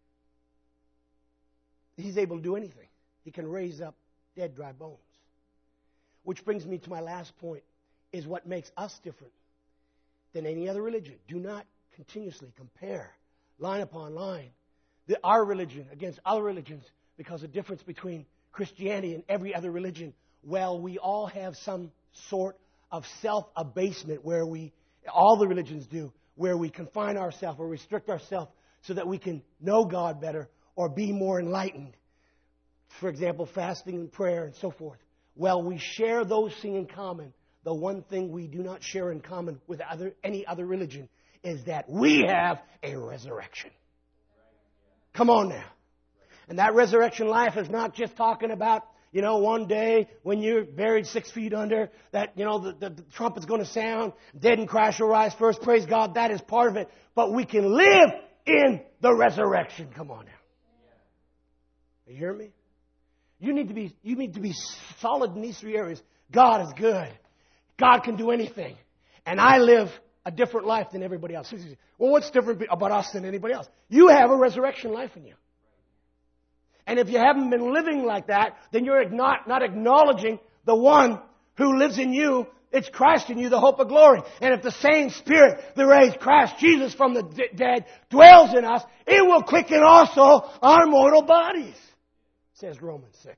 He's able to do anything. He can raise up dead, dry bones. Which brings me to my last point, is what makes us different than any other religion. Do not continuously compare line upon line, the, our religion against other religions, because the difference between Christianity and every other religion, well, we all have some sort of self-abasement where we, all the religions do, where we confine ourselves or restrict ourselves so that we can know God better or be more enlightened. For example, fasting and prayer and so forth. Well, we share those things in common. The one thing we do not share in common with other, any other religion is that we have a resurrection. Come on now. And that resurrection life is not just talking about, you know, one day when you're buried six feet under, that, you know, the, the, the trumpet's going to sound, dead and Christ will rise first. Praise God, that is part of it. But we can live in the resurrection. Come on now. You hear me? You need to be, you need to be solid in these three areas. God is good. God can do anything. And I live a different life than everybody else. Well, what's different about us than anybody else? You have a resurrection life in you. And if you haven't been living like that, then you're not, not acknowledging the one who lives in you. It's Christ in you, the hope of glory. And if the same Spirit that raised Christ Jesus from the d- dead dwells in us, it will quicken also our mortal bodies, says Romans six.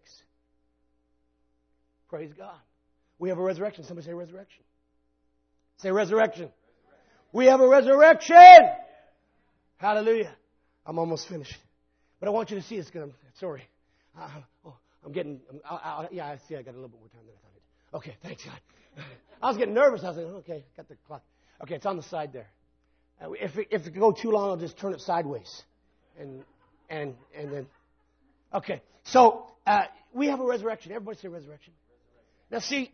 Praise God. We have a resurrection. Somebody say resurrection. Say resurrection. We have a resurrection. Hallelujah. I'm almost finished. But I want you to see this. I'm sorry. Uh, oh, I'm getting, I, I, yeah, I see I got a little bit more time than I thought I did. Okay, thanks God. I was getting nervous. I was like, okay, got the clock. Okay, it's on the side there. Uh, if, it, if it go too long, I'll just turn it sideways. And, and, and then, okay. So, uh, we have a resurrection. Everybody say resurrection. Now see,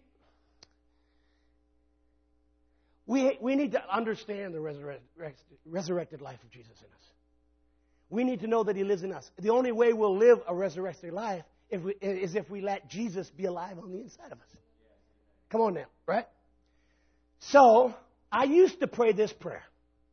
We, we need to understand the resurre- resurrected life of Jesus in us. We need to know that He lives in us. The only way we'll live a resurrected life if we, is if we let Jesus be alive on the inside of us. Come on now, right? So, I used to pray this prayer.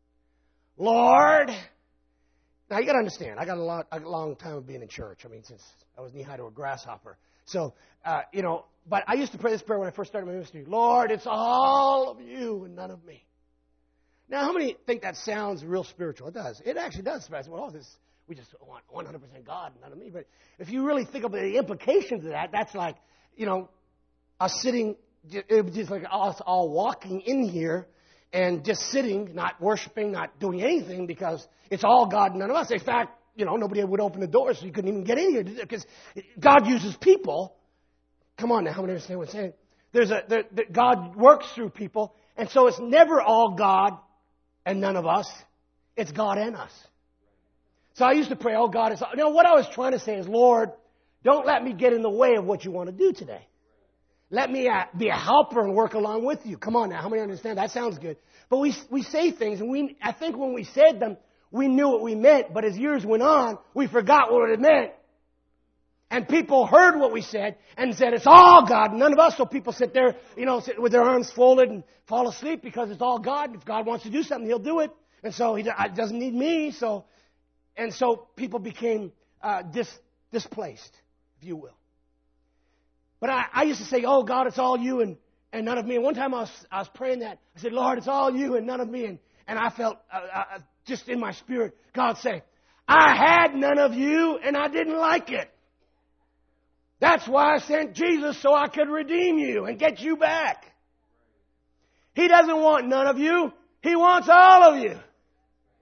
Lord, now you got to understand, I got a, lot, a long time of being in church. I mean, since I was knee-high to a grasshopper. So, uh, you know, but I used to pray this prayer when I first started my ministry. Lord, it's all of you and none of me. Now, how many think that sounds real spiritual? It does. It actually does. Well, oh, this, we just want one hundred percent God and none of me. But if you really think about the implications of that, that's like, you know, us sitting, it was just like us all walking in here and just sitting, not worshiping, not doing anything because it's all God and none of us. In fact, you know, nobody would open the door so you couldn't even get in here because God uses people. Come on now, how many understand what I'm saying? There's a, there, there, God works through people, and so it's never all God and none of us. It's God and us. So I used to pray, oh God, it's, you know, what I was trying to say is, Lord, don't let me get in the way of what you want to do today. Let me uh, be a helper and work along with you. Come on now, how many understand? That sounds good. But we we say things, and we I think when we said them, we knew what we meant, but as years went on, we forgot what it meant. And people heard what we said and said, it's all God, none of us. So people sit there, you know, sit with their arms folded and fall asleep because it's all God. If God wants to do something, He'll do it. And so He doesn't need me. So, and so people became uh, dis, displaced, if you will. But I, I used to say, oh God, it's all you and, and none of me. And one time I was, I was praying that. I said, Lord, it's all you and none of me. And, and I felt uh, uh, just in my spirit, God say, I had none of you and I didn't like it. That's why I sent Jesus, so I could redeem you and get you back. He doesn't want none of you. He wants all of you.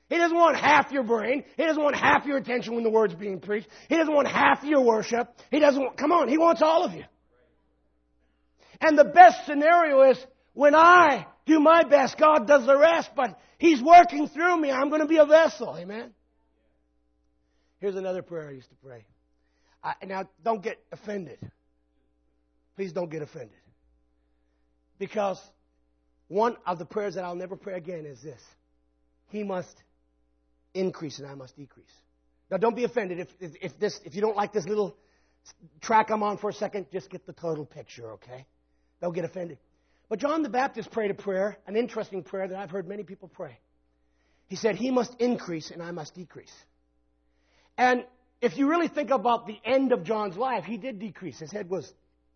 He doesn't want half your brain. He doesn't want half your attention when the word's being preached. He doesn't want half your worship. He doesn't want, come on, He wants all of you. And the best scenario is when I do my best, God does the rest, but He's working through me. I'm going to be a vessel. Amen? Here's another prayer I used to pray. I, now, don't get offended. Please don't get offended. Because one of the prayers that I'll never pray again is this. He must increase and I must decrease. Now, don't be offended. If, if, if, this, if you don't like this little track I'm on for a second, just get the total picture, okay? Don't get offended. But John the Baptist prayed a prayer, an interesting prayer that I've heard many people pray. He said, He must increase and I must decrease. And if you really think about the end of John's life, he did decrease. His head was...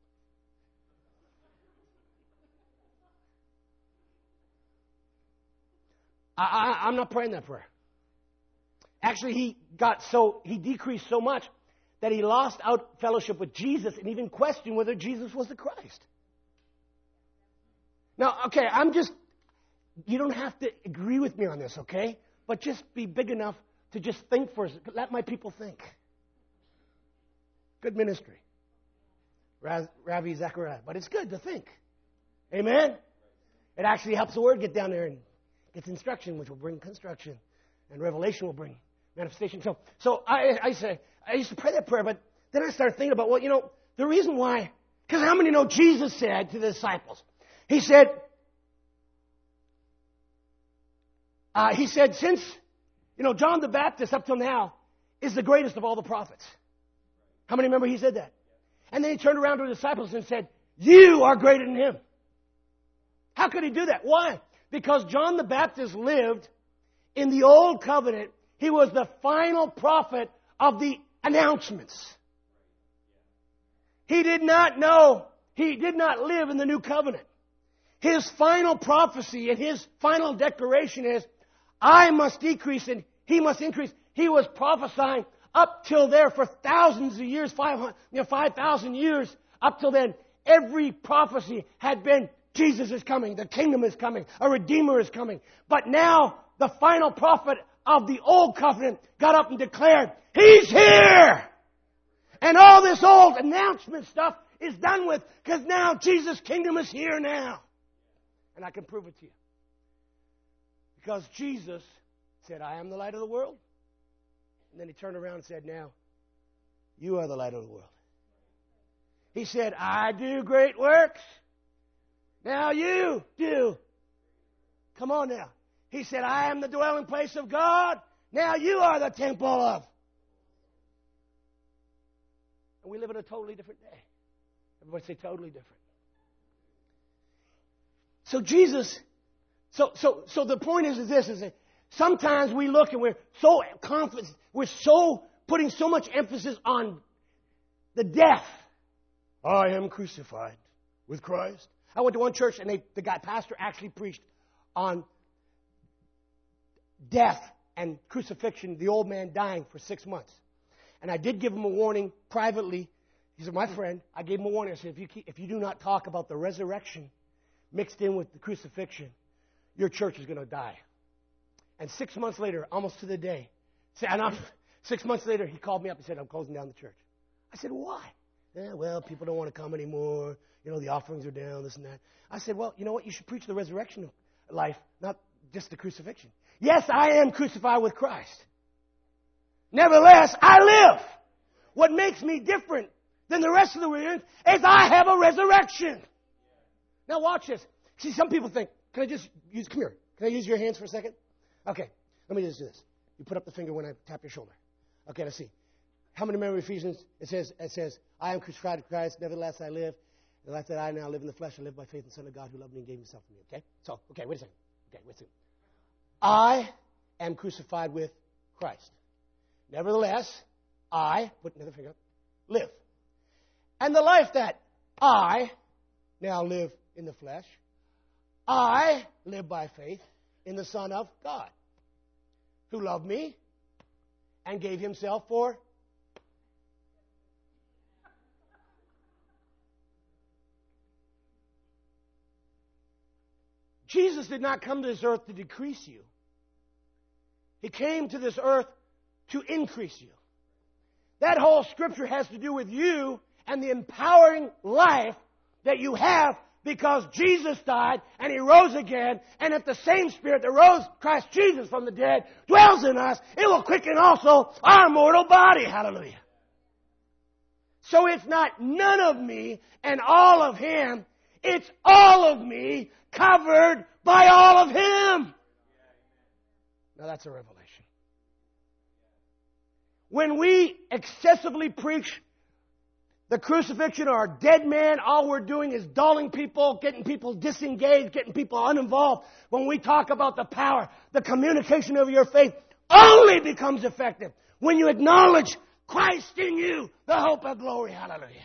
I, I, I'm not praying that prayer. Actually, he got so, he decreased so much that he lost out fellowship with Jesus and even questioned whether Jesus was the Christ. Now, okay, I'm just, you don't have to agree with me on this, okay? But just be big enough to just think for us. Let my people think. Good ministry. Raz, Ravi Zachariah. But it's good to think. Amen? It actually helps the word get down there and gets instruction, which will bring construction. And revelation will bring manifestation. So, so I, I say, I used to pray that prayer, but then I started thinking about, well, you know, the reason why, because how many know Jesus said to the disciples, He said, uh, He said, since, you know, John the Baptist up till now is the greatest of all the prophets. How many remember He said that? And then He turned around to the disciples and said, you are greater than him. How could He do that? Why? Because John the Baptist lived in the Old Covenant. He was the final prophet of the announcements. He did not know, he did not live in the New Covenant. His final prophecy and his final declaration is, I must decrease and He must increase. He was prophesying up till there for thousands of years, five hundred, you know, five thousand years. Up till then, every prophecy had been, Jesus is coming, the kingdom is coming, a Redeemer is coming. But now, the final prophet of the Old Covenant got up and declared, He's here! And all this old announcement stuff is done with, because now Jesus' kingdom is here now. And I can prove it to you. Because Jesus said, I am the light of the world. And then He turned around and said, now, you are the light of the world. He said, I do great works. Now you do. Come on now. He said, I am the dwelling place of God. Now you are the temple of. And we live in a totally different day. Everybody say totally different. So Jesus, so so so the point is, is this, is that sometimes we look and we're so confident, we're so putting so much emphasis on the death. I am crucified with Christ. I went to one church and they, the guy pastor actually preached on death and crucifixion, the old man dying for six months. And I did give him a warning privately. He said, my friend, I gave him a warning. I said, if you, keep, if you do not talk about the resurrection mixed in with the crucifixion, your church is going to die. And six months later, almost to the day, and I'm, six months later, he called me up and said, I'm closing down the church. I said, why? Yeah, well, people don't want to come anymore. You know, the offerings are down, this and that. I said, well, you know what? You should preach the resurrection life, not just the crucifixion. Yes, I am crucified with Christ. Nevertheless, I live. What makes me different than the rest of the world is I have a resurrection. Now watch this. See, some people think, can I just use, come here. Can I use your hands for a second? Okay, let me just do this. You put up the finger when I tap your shoulder. Okay, let's see. How many remember Ephesians? It says, it says, I am crucified with Christ, nevertheless I live. The life that I now live in the flesh, I live by faith in the Son of God who loved me and gave Himself for me. Okay? So, okay, wait a second. Okay, wait a second. I am crucified with Christ. Nevertheless, I, put another finger up, live. And the life that I now live in the flesh, I live by faith in the Son of God, who loved me and gave Himself for. Jesus did not come to this earth to decrease you. He came to this earth to increase you. That whole scripture has to do with you and the empowering life that you have because Jesus died and He rose again. And if the same Spirit that rose Christ Jesus from the dead dwells in us, it will quicken also our mortal body. Hallelujah. So it's not none of me and all of Him. It's all of me covered by all of Him. Now that's a revelation. When we excessively preach the crucifixion or a dead man, all we're doing is dulling people, getting people disengaged, getting people uninvolved. When we talk about the power, the communication of your faith only becomes effective when you acknowledge Christ in you, the hope of glory. Hallelujah.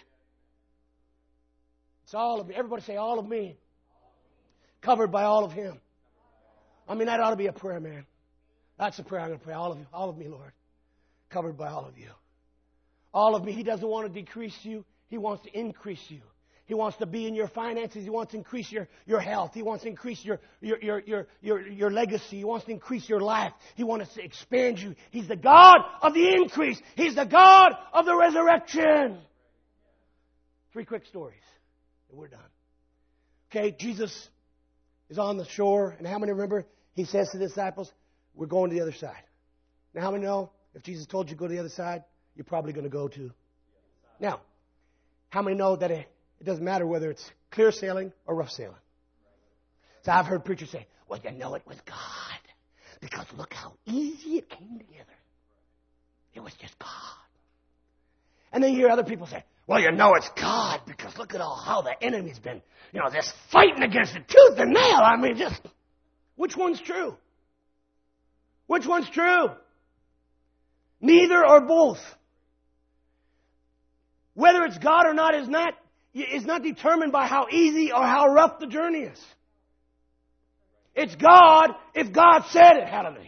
It's all of me. Everybody say, all of me. Covered by all of Him. I mean, that ought to be a prayer, man. That's a prayer I'm going to pray. All of you. All of me, Lord. Covered by all of you. All of me. He doesn't want to decrease you. He wants to increase you. He wants to be in your finances. He wants to increase your, your health. He wants to increase your, your, your, your, your, your legacy. He wants to increase your life. He wants to expand you. He's the God of the increase. He's the God of the resurrection. Three quick stories, and we're done. Okay, Jesus is on the shore, and how many remember He says to the disciples, we're going to the other side. Now, how many know if Jesus told you to go to the other side, you're probably going to go to? Now, how many know that it, it doesn't matter whether it's clear sailing or rough sailing? So I've heard preachers say, well, you know it was God, because look how easy it came together. It was just God. And then you hear other people say, well, you know it's God, because look at all how the enemy's been, you know, just fighting against it tooth and nail. I mean, just, which one's true? Which one's true? Neither or both. Whether it's God or not is not, is not determined by how easy or how rough the journey is. It's God if God said it. Hallelujah.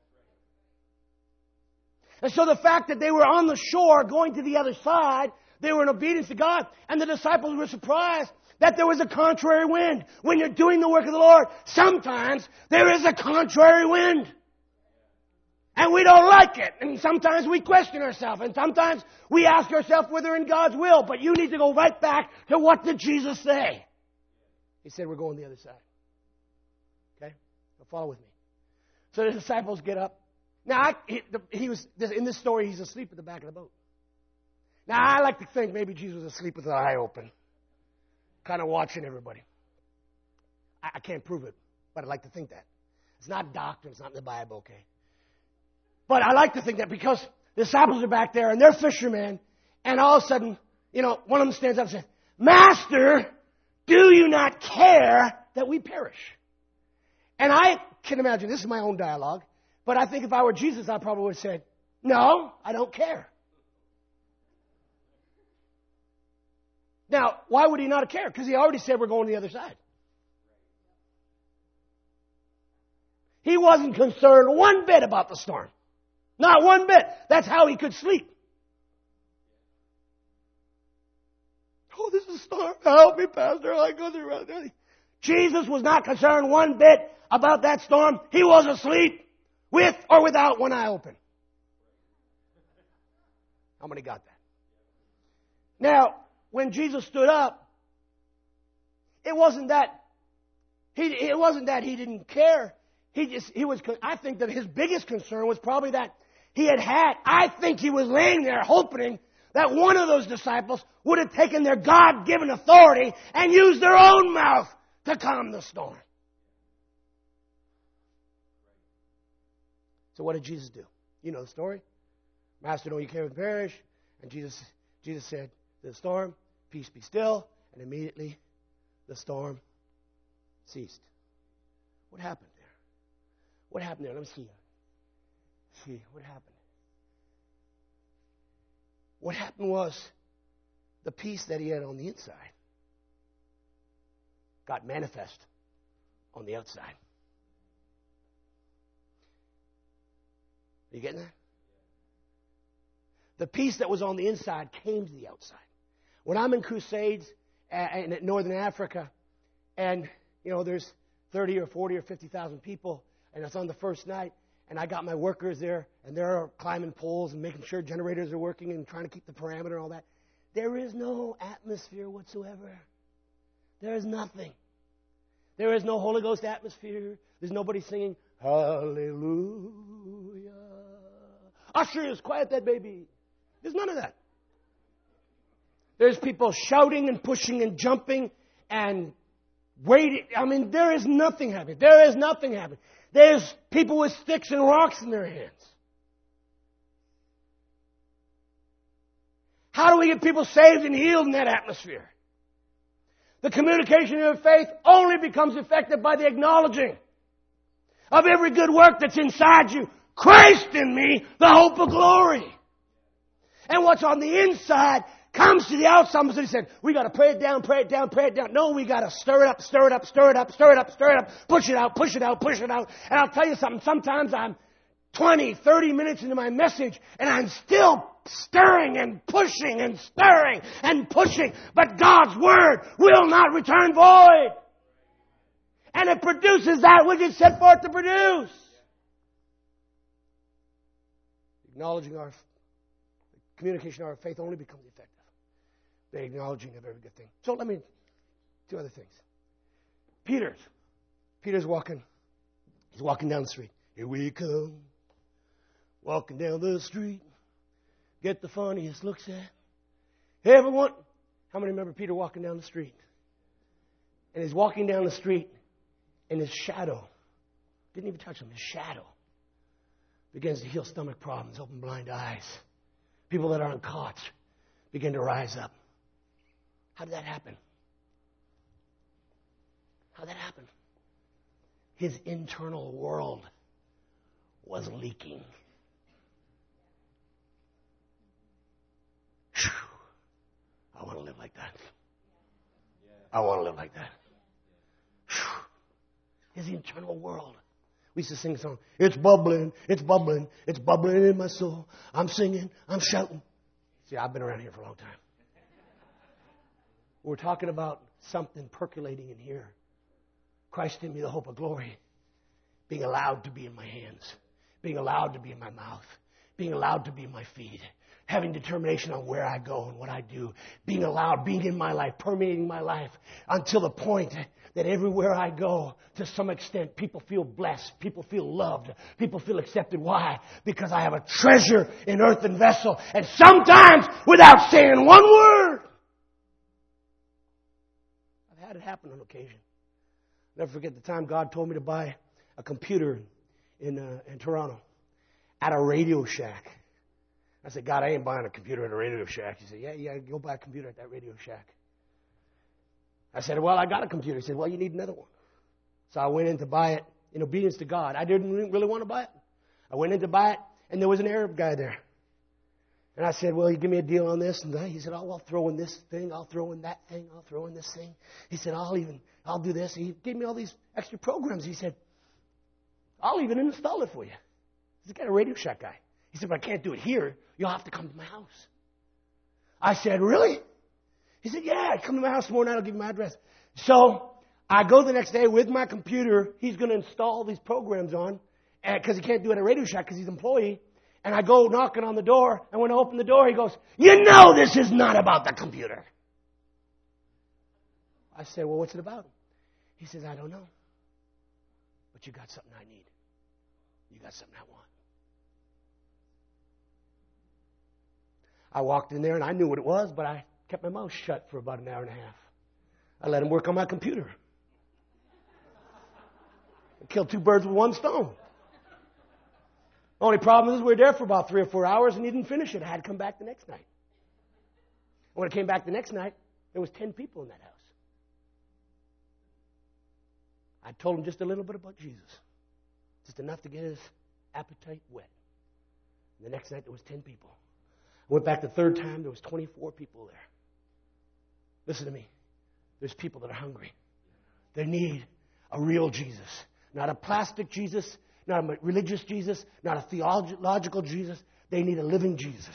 And so the fact that they were on the shore going to the other side, they were in obedience to God, and the disciples were surprised that there was a contrary wind. When you're doing the work of the Lord, sometimes there is a contrary wind. And we don't like it. And sometimes we question ourselves. And sometimes we ask ourselves whether in God's will. But you need to go right back to what did Jesus say? He said we're going the other side. Okay? So follow with me. So the disciples get up. Now, I, he, the, he was in this story, he's asleep at the back of the boat. Now, I like to think maybe Jesus was asleep with an eye open. Kind of watching everybody. I, I can't prove it, but I like to think that. It's not doctrine. It's not in the Bible, okay? But I like to think that because the disciples are back there and they're fishermen, and all of a sudden, you know, one of them stands up and says, Master, do you not care that we perish? And I can imagine, this is my own dialogue, but I think if I were Jesus, I probably would have said, no, I don't care. Now, why would He not care? Because He already said we're going to the other side. He wasn't concerned one bit about the storm. Not one bit. That's how He could sleep. Oh, this is a storm. Help me, Pastor. I go through. Jesus was not concerned one bit about that storm. He was asleep with or without one eye open. How many got that? Now, when Jesus stood up, it wasn't that he it wasn't that he didn't care. He just he was I think that his biggest concern was probably that he had had I think he was laying there hoping that one of those disciples would have taken their God-given authority and used their own mouth to calm the storm. So what did Jesus do? You know the story. Master, don't you care if we perish? And Jesus Jesus said to the storm, peace be still, and immediately the storm ceased. What happened there? What happened there? Let me see. See, what happened? What happened was the peace that he had on the inside got manifest on the outside. Are you getting that? The peace that was on the inside came to the outside. When I'm in crusades in Northern Africa, and you know there's thirty or forty or fifty thousand people, and it's on the first night, and I got my workers there, and they're climbing poles and making sure generators are working and trying to keep the parameter and all that. There is no atmosphere whatsoever. There is nothing. There is no Holy Ghost atmosphere. There's nobody singing, hallelujah. Ushers, quiet that baby. There's none of that. There's people shouting and pushing and jumping and waiting. I mean, there is nothing happening. There is nothing happening. There's people with sticks and rocks in their hands. How do we get people saved and healed in that atmosphere? The communication of faith only becomes effective by the acknowledging of every good work that's inside you. Christ in me, the hope of glory. And what's on the inside comes to the outside. Somebody said, we got to pray it down, pray it down, pray it down. No, we got to stir it up, stir it up, stir it up, stir it up, stir it up, push it out, push it out, push it out. And I'll tell you something, sometimes I'm twenty, thirty minutes into my message and I'm still stirring and pushing and stirring and pushing. But God's Word will not return void. And it produces that which it's set forth to produce. Acknowledging our communication of our faith only becomes effective. The acknowledging of every good thing. So let me, two other things. Peter's. Peter's walking. He's walking down the street. Here we come. Walking down the street. Get the funniest looks at. Hey, everyone. How many remember Peter walking down the street? And he's walking down the street, and his shadow, didn't even touch him, his shadow begins to heal stomach problems, open blind eyes. People that are on cots begin to rise up. How did that happen? How did that happen? His internal world was leaking. Whew. I want to live like that. I want to live like that. Whew. His internal world. We used to sing a song. It's bubbling, it's bubbling, it's bubbling in my soul. I'm singing, I'm shouting. See, I've been around here for a long time. We're talking about something percolating in here. Christ in me, the hope of glory. Being allowed to be in my hands. Being allowed to be in my mouth. Being allowed to be in my feet. Having determination on where I go and what I do. Being allowed, being in my life, permeating my life. Until the point that everywhere I go, to some extent, people feel blessed. People feel loved. People feel accepted. Why? Because I have a treasure in earthen vessel. And sometimes, without saying one word, I've had it happen on occasion. Never forget the time God told me to buy a computer in, uh, in Toronto at a Radio Shack. I said, God, I ain't buying a computer at a Radio Shack. He said, yeah, yeah, go buy a computer at that Radio Shack. I said, well, I got a computer. He said, well, you need another one. So I went in to buy it in obedience to God. I didn't really want to buy it. I went in to buy it, and there was an Arab guy there. And I said, well, you give me a deal on this and that. He said, oh, I'll throw in this thing. I'll throw in that thing. I'll throw in this thing. He said, I'll even, I'll do this. He gave me all these extra programs. He said, I'll even install it for you. He's got a Radio Shack guy. He said, but I can't do it here. You'll have to come to my house. I said, really? He said, yeah, come to my house tomorrow night. I'll give you my address. So I go the next day with my computer. He's going to install these programs on because he can't do it at Radio Shack because he's an employee. And I go knocking on the door. And when I open the door, he goes, you know this is not about the computer. I said, well, what's it about? He says, I don't know. But you got something I need. You got something I want. I walked in there and I knew what it was, but I kept my mouth shut for about an hour and a half. I let him work on my computer. I killed two birds with one stone. Only problem is we were there for about three or four hours and he didn't finish it. I had to come back the next night. When I came back the next night, there was ten people in that house. I told him just a little bit about Jesus. Just enough to get his appetite wet. And the next night there was ten people. I went back the third time, there was twenty-four people there. Listen to me. There's people that are hungry. They need a real Jesus. Not a plastic Jesus, not a religious Jesus, not a theological Jesus. They need a living Jesus.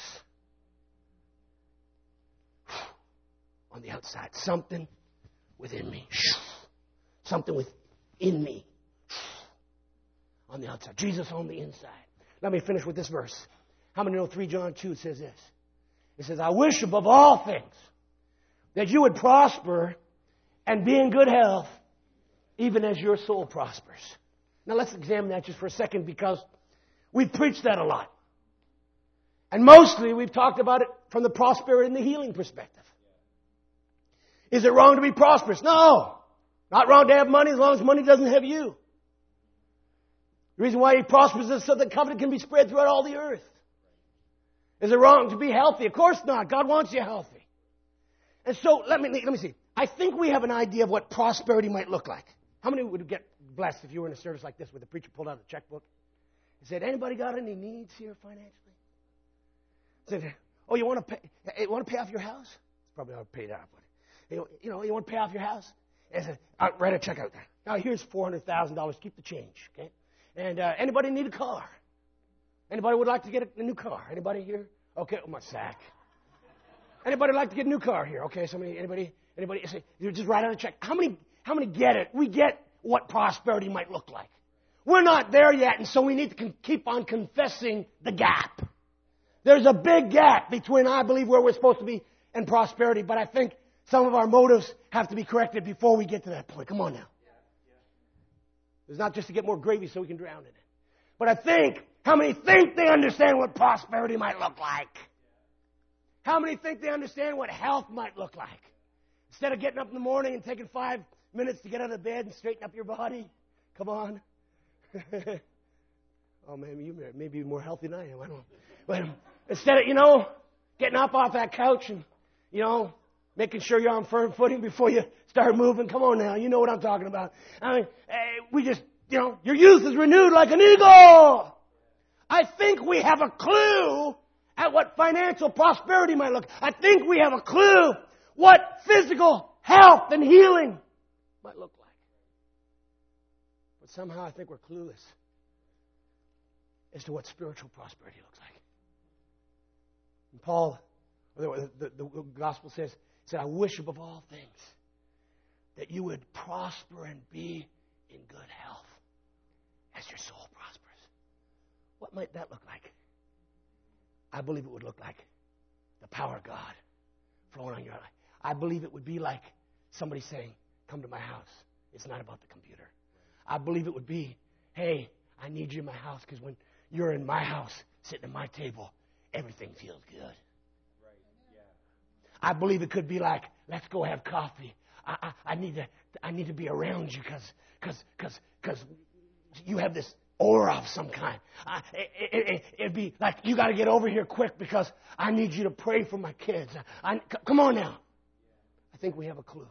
On the outside. Something within me. Something within me. on the outside. Jesus on the inside. Let me finish with this verse. How many know three John two says this? It says, I wish above all things that you would prosper and be in good health, even as your soul prospers. Now let's examine that just for a second, because we've preached that a lot. And mostly we've talked about it from the prosperity and the healing perspective. Is it wrong to be prosperous? No. Not wrong to have money as long as money doesn't have you. The reason why he prospers is so that covenant can be spread throughout all the earth. Is it wrong to be healthy? Of course not. God wants you healthy. And so, let me, let me see. I think we have an idea of what prosperity might look like. How many would get blessed if you were in a service like this where the preacher pulled out a checkbook and said, anybody got any needs here financially? Said, oh, you want to pay, you want to pay off your house? It's probably not paid off. But, you know, you want to pay off your house? And said, uh, write a check out there. Now, here's four hundred thousand dollars. Keep the change, okay? And uh, anybody need a car? Anybody would like to get a, a new car? Anybody here? Okay, oh, my sack. Anybody like to get a new car here? Okay, somebody, anybody, anybody? Say, you just write out a check. How many, how many get it? We get what prosperity might look like. We're not there yet, and so we need to con- keep on confessing the gap. There's a big gap between, I believe, where we're supposed to be and prosperity, but I think some of our motives have to be corrected before we get to that point. Come on now. It's not just to get more gravy so we can drown in it. But I think, how many think they understand what prosperity might look like? How many think they understand what health might look like? Instead of getting up in the morning and taking five minutes to get out of bed and straighten up your body. Come on. Oh, man, you may be more healthy than I am. I don't know. But instead of, you know, getting up off that couch and, you know, making sure you're on firm footing before you start moving. Come on now. You know what I'm talking about. I mean, we just, you know, your youth is renewed like an eagle. I think we have a clue at what financial prosperity might look. I think we have a clue what physical health and healing might look like. But somehow I think we're clueless as to what spiritual prosperity looks like. And Paul, the, the, the gospel says, said, I wish above all things that you would prosper and be in good health as your soul prospers. What might that look like? I believe it would look like the power of God flowing on your life. I believe it would be like somebody saying, come to my house. It's not about the computer. I believe it would be, hey, I need you in my house because when you're in my house, sitting at my table, everything feels good. Right. Yeah. I believe it could be like, let's go have coffee. I, I, I need to I need to be around you because because because because you have this aura of some kind. I, it, it, it'd be like, you got to get over here quick because I need you to pray for my kids. I, I, come on now. I think we have a clue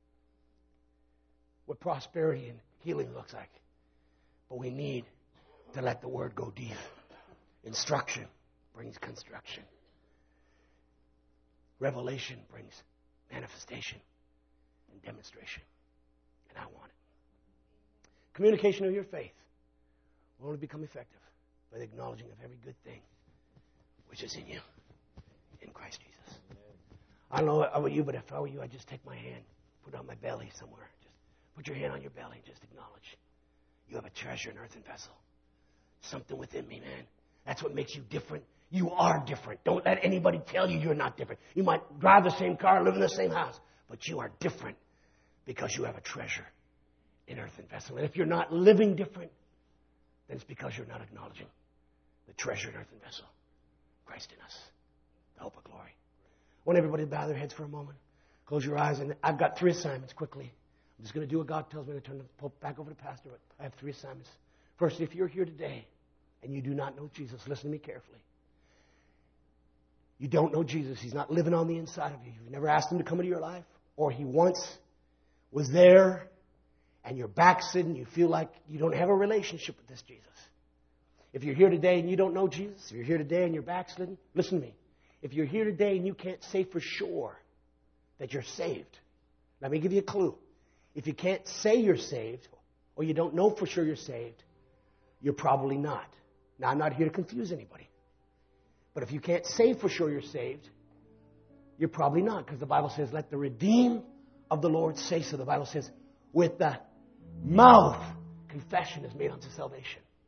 what prosperity and healing looks like. But we need to let the word go deep. Instruction brings construction. Revelation brings manifestation and demonstration. And I want it. Communication of your faith will only become effective by the acknowledging of every good thing which is in you, in Christ Jesus. I don't know about you, but if I were you, I'd just take my hand, put it on my belly somewhere. Just put your hand on your belly and just acknowledge you have a treasure in earthen vessel. Something within me, man. That's what makes you different. You are different. Don't let anybody tell you you're not different. You might drive the same car, live in the same house, but you are different because you have a treasure in earthen vessel. And if you're not living different, then it's because you're not acknowledging the treasure in earthen vessel, Christ in us, the hope of glory. I want everybody to bow their heads for a moment. Close your eyes. And I've got three assignments quickly. I'm just going to do what God tells me to turn the pulpit back over to Pastor. But I have three assignments. First, if you're here today and you do not know Jesus, listen to me carefully. You don't know Jesus. He's not living on the inside of you. You've never asked him to come into your life. Or he once was there and you're backslidden. You feel like you don't have a relationship with this Jesus. If you're here today and you don't know Jesus, if you're here today and you're backslidden, listen to me. If you're here today and you can't say for sure that you're saved, let me give you a clue. If you can't say you're saved, or you don't know for sure you're saved, you're probably not. Now, I'm not here to confuse anybody. But if you can't say for sure you're saved, you're probably not. Because the Bible says, let the redeemed of the Lord say so. The Bible says, with the mouth, confession is made unto salvation.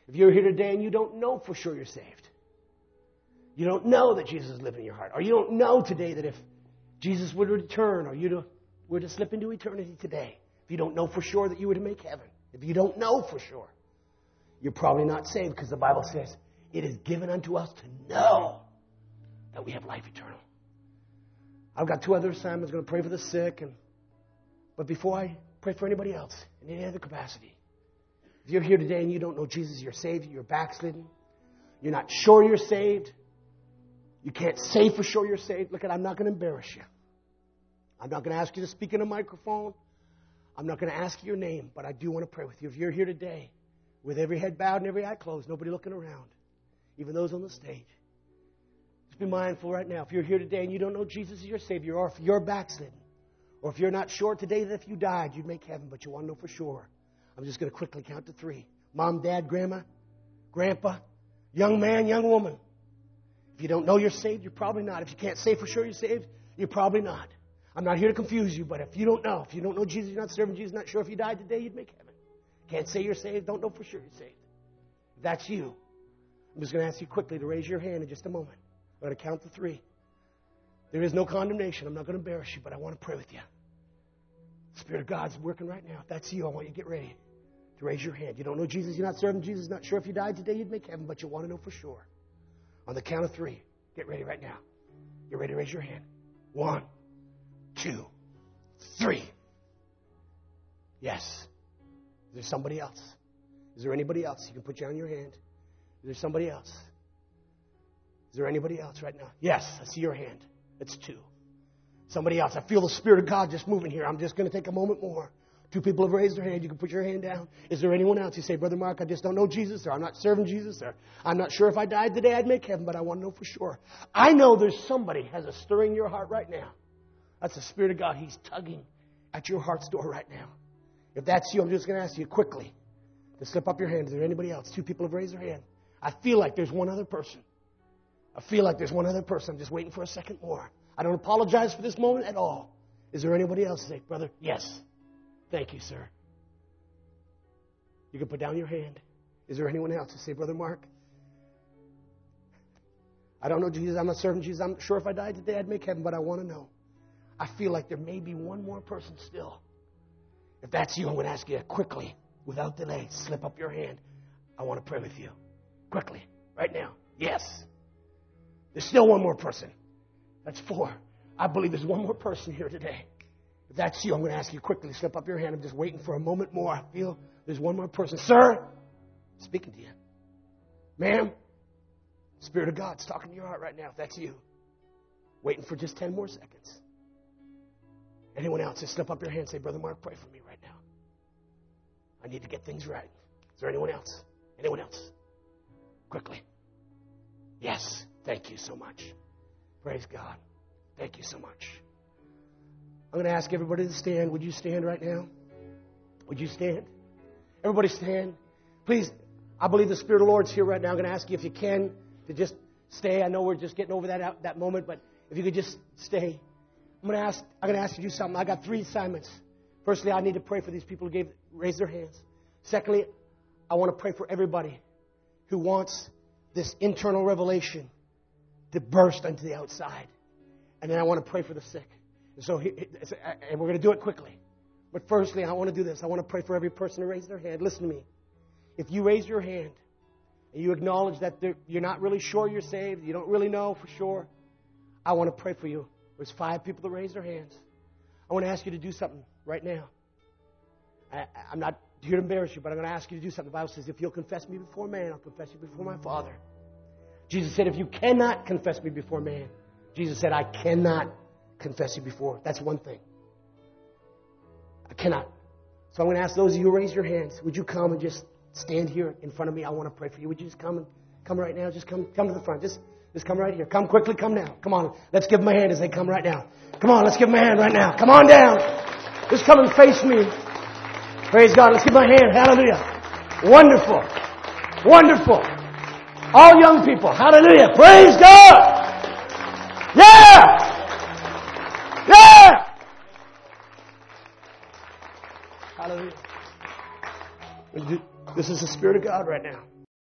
If you're here today and you don't know for sure you're saved, you don't know that Jesus is living in your heart, or you don't know today that if Jesus would return, or you were to slip into eternity today, if you don't know for sure that you were to make heaven, if you don't know for sure, you're probably not saved, because the Bible says it is given unto us to know that we have life eternal. I've got two other assignments. I'm going to pray for the sick, and but before I pray for anybody else in any other capacity, if you're here today and you don't know Jesus, you're saved, you're backslidden, you're not sure you're saved, you can't say for sure you're saved. Look, I'm not going to embarrass you. I'm not going to ask you to speak in a microphone. I'm not going to ask you your name, but I do want to pray with you. If you're here today with every head bowed and every eye closed, nobody looking around, even those on the stage, just be mindful right now. If you're here today and you don't know Jesus as your Savior, or if you're backslidden, or if you're not sure today that if you died, you'd make heaven, but you want to know for sure, I'm just going to quickly count to three. Mom, Dad, Grandma, Grandpa, young man, young woman. If you don't know you're saved, you're probably not. If you can't say for sure you're saved, you're probably not. I'm not here to confuse you, but if you don't know, if you don't know Jesus, you're not serving Jesus, not sure if you died today, you'd make heaven. Can't say you're saved, don't know for sure you're saved. If that's you, I'm just going to ask you quickly to raise your hand in just a moment. I'm going to count to three. There is no condemnation. I'm not going to embarrass you, but I want to pray with you. The Spirit of God's working right now. If that's you, I want you to get ready to raise your hand. You don't know Jesus, you're not serving Jesus, not sure if you died today, you'd make heaven, but you want to know for sure. On the count of three, get ready right now. Get ready to raise your hand. One, two, three. Yes. Is there somebody else? Is there anybody else? You can put you on your hand. Is there somebody else? Is there anybody else right now? Yes, I see your hand. It's two. Somebody else. I feel the Spirit of God just moving here. I'm just going to take a moment more. Two people have raised their hand. You can put your hand down. Is there anyone else? You say, Brother Mark, I just don't know Jesus, or I'm not serving Jesus, or I'm not sure if I died today I'd make heaven, but I want to know for sure. I know there's somebody has a stirring in your heart right now. That's the Spirit of God. He's tugging at your heart's door right now. If that's you, I'm just going to ask you quickly to slip up your hand. Is there anybody else? Two people have raised their hand. I feel like there's one other person. I feel like there's one other person. I'm just waiting for a second more. I don't apologize for this moment at all. Is there anybody else? Say, brother, yes. Thank you, sir. You can put down your hand. Is there anyone else? You say, Brother Mark, I don't know Jesus. I'm not serving Jesus. I'm not sure if I died today I'd make heaven, but I want to know. I feel like there may be one more person still. If that's you, I'm going to ask you quickly, without delay, slip up your hand. I want to pray with you. Quickly, right now. Yes. There's still one more person. That's four. I believe there's one more person here today. If that's you, I'm going to ask you quickly, slip up your hand. I'm just waiting for a moment more. I feel there's one more person. Sir, I'm speaking to you. Ma'am, Spirit of God's talking to your heart right now. If that's you, waiting for just ten more seconds. Anyone else, just slip up your hand and say, Brother Mark, pray for me right now. I need to get things right. Is there anyone else? Anyone else? Quickly. Yes. Thank you so much. Praise God. Thank you so much. I'm going to ask everybody to stand. Would you stand right now? Would you stand? Everybody stand. Please, I believe the Spirit of the Lord's here right now. I'm going to ask you if you can to just stay. I know we're just getting over that that moment, but if you could just stay. I'm going to ask I'm going to ask you to do something. I got three assignments. Firstly, I need to pray for these people who gave raised their hands. Secondly, I want to pray for everybody who wants this internal revelation to burst onto the outside. And then I want to pray for the sick. And so, and we're going to do it quickly. But firstly, I want to do this. I want to pray for every person who raised their hand. Listen to me. If you raise your hand and you acknowledge that you're not really sure you're saved, you don't really know for sure, I want to pray for you. There's five people that raised their hands. I want to ask you to do something right now. I, I'm not here to embarrass you, but I'm going to ask you to do something. The Bible says, if you'll confess me before man, I'll confess you before my Father. Jesus said, if you cannot confess me before man, Jesus said, I cannot confess you before. That's one thing. I cannot. So I'm going to ask those of you who raise your hands, would you come and just stand here in front of me? I want to pray for you. Would you just come and come right now? Just come, come to the front. Just, just come right here. Come quickly. Come now. Come on. Let's give them a hand as they come right now. Come on. Let's give them a hand right now. Come on down. Just come and face me. Praise God. Let's give them a hand. Hallelujah. Wonderful. Wonderful. All young people. Hallelujah. Praise God. Yeah. Yeah. Hallelujah. This is the Spirit of God right now.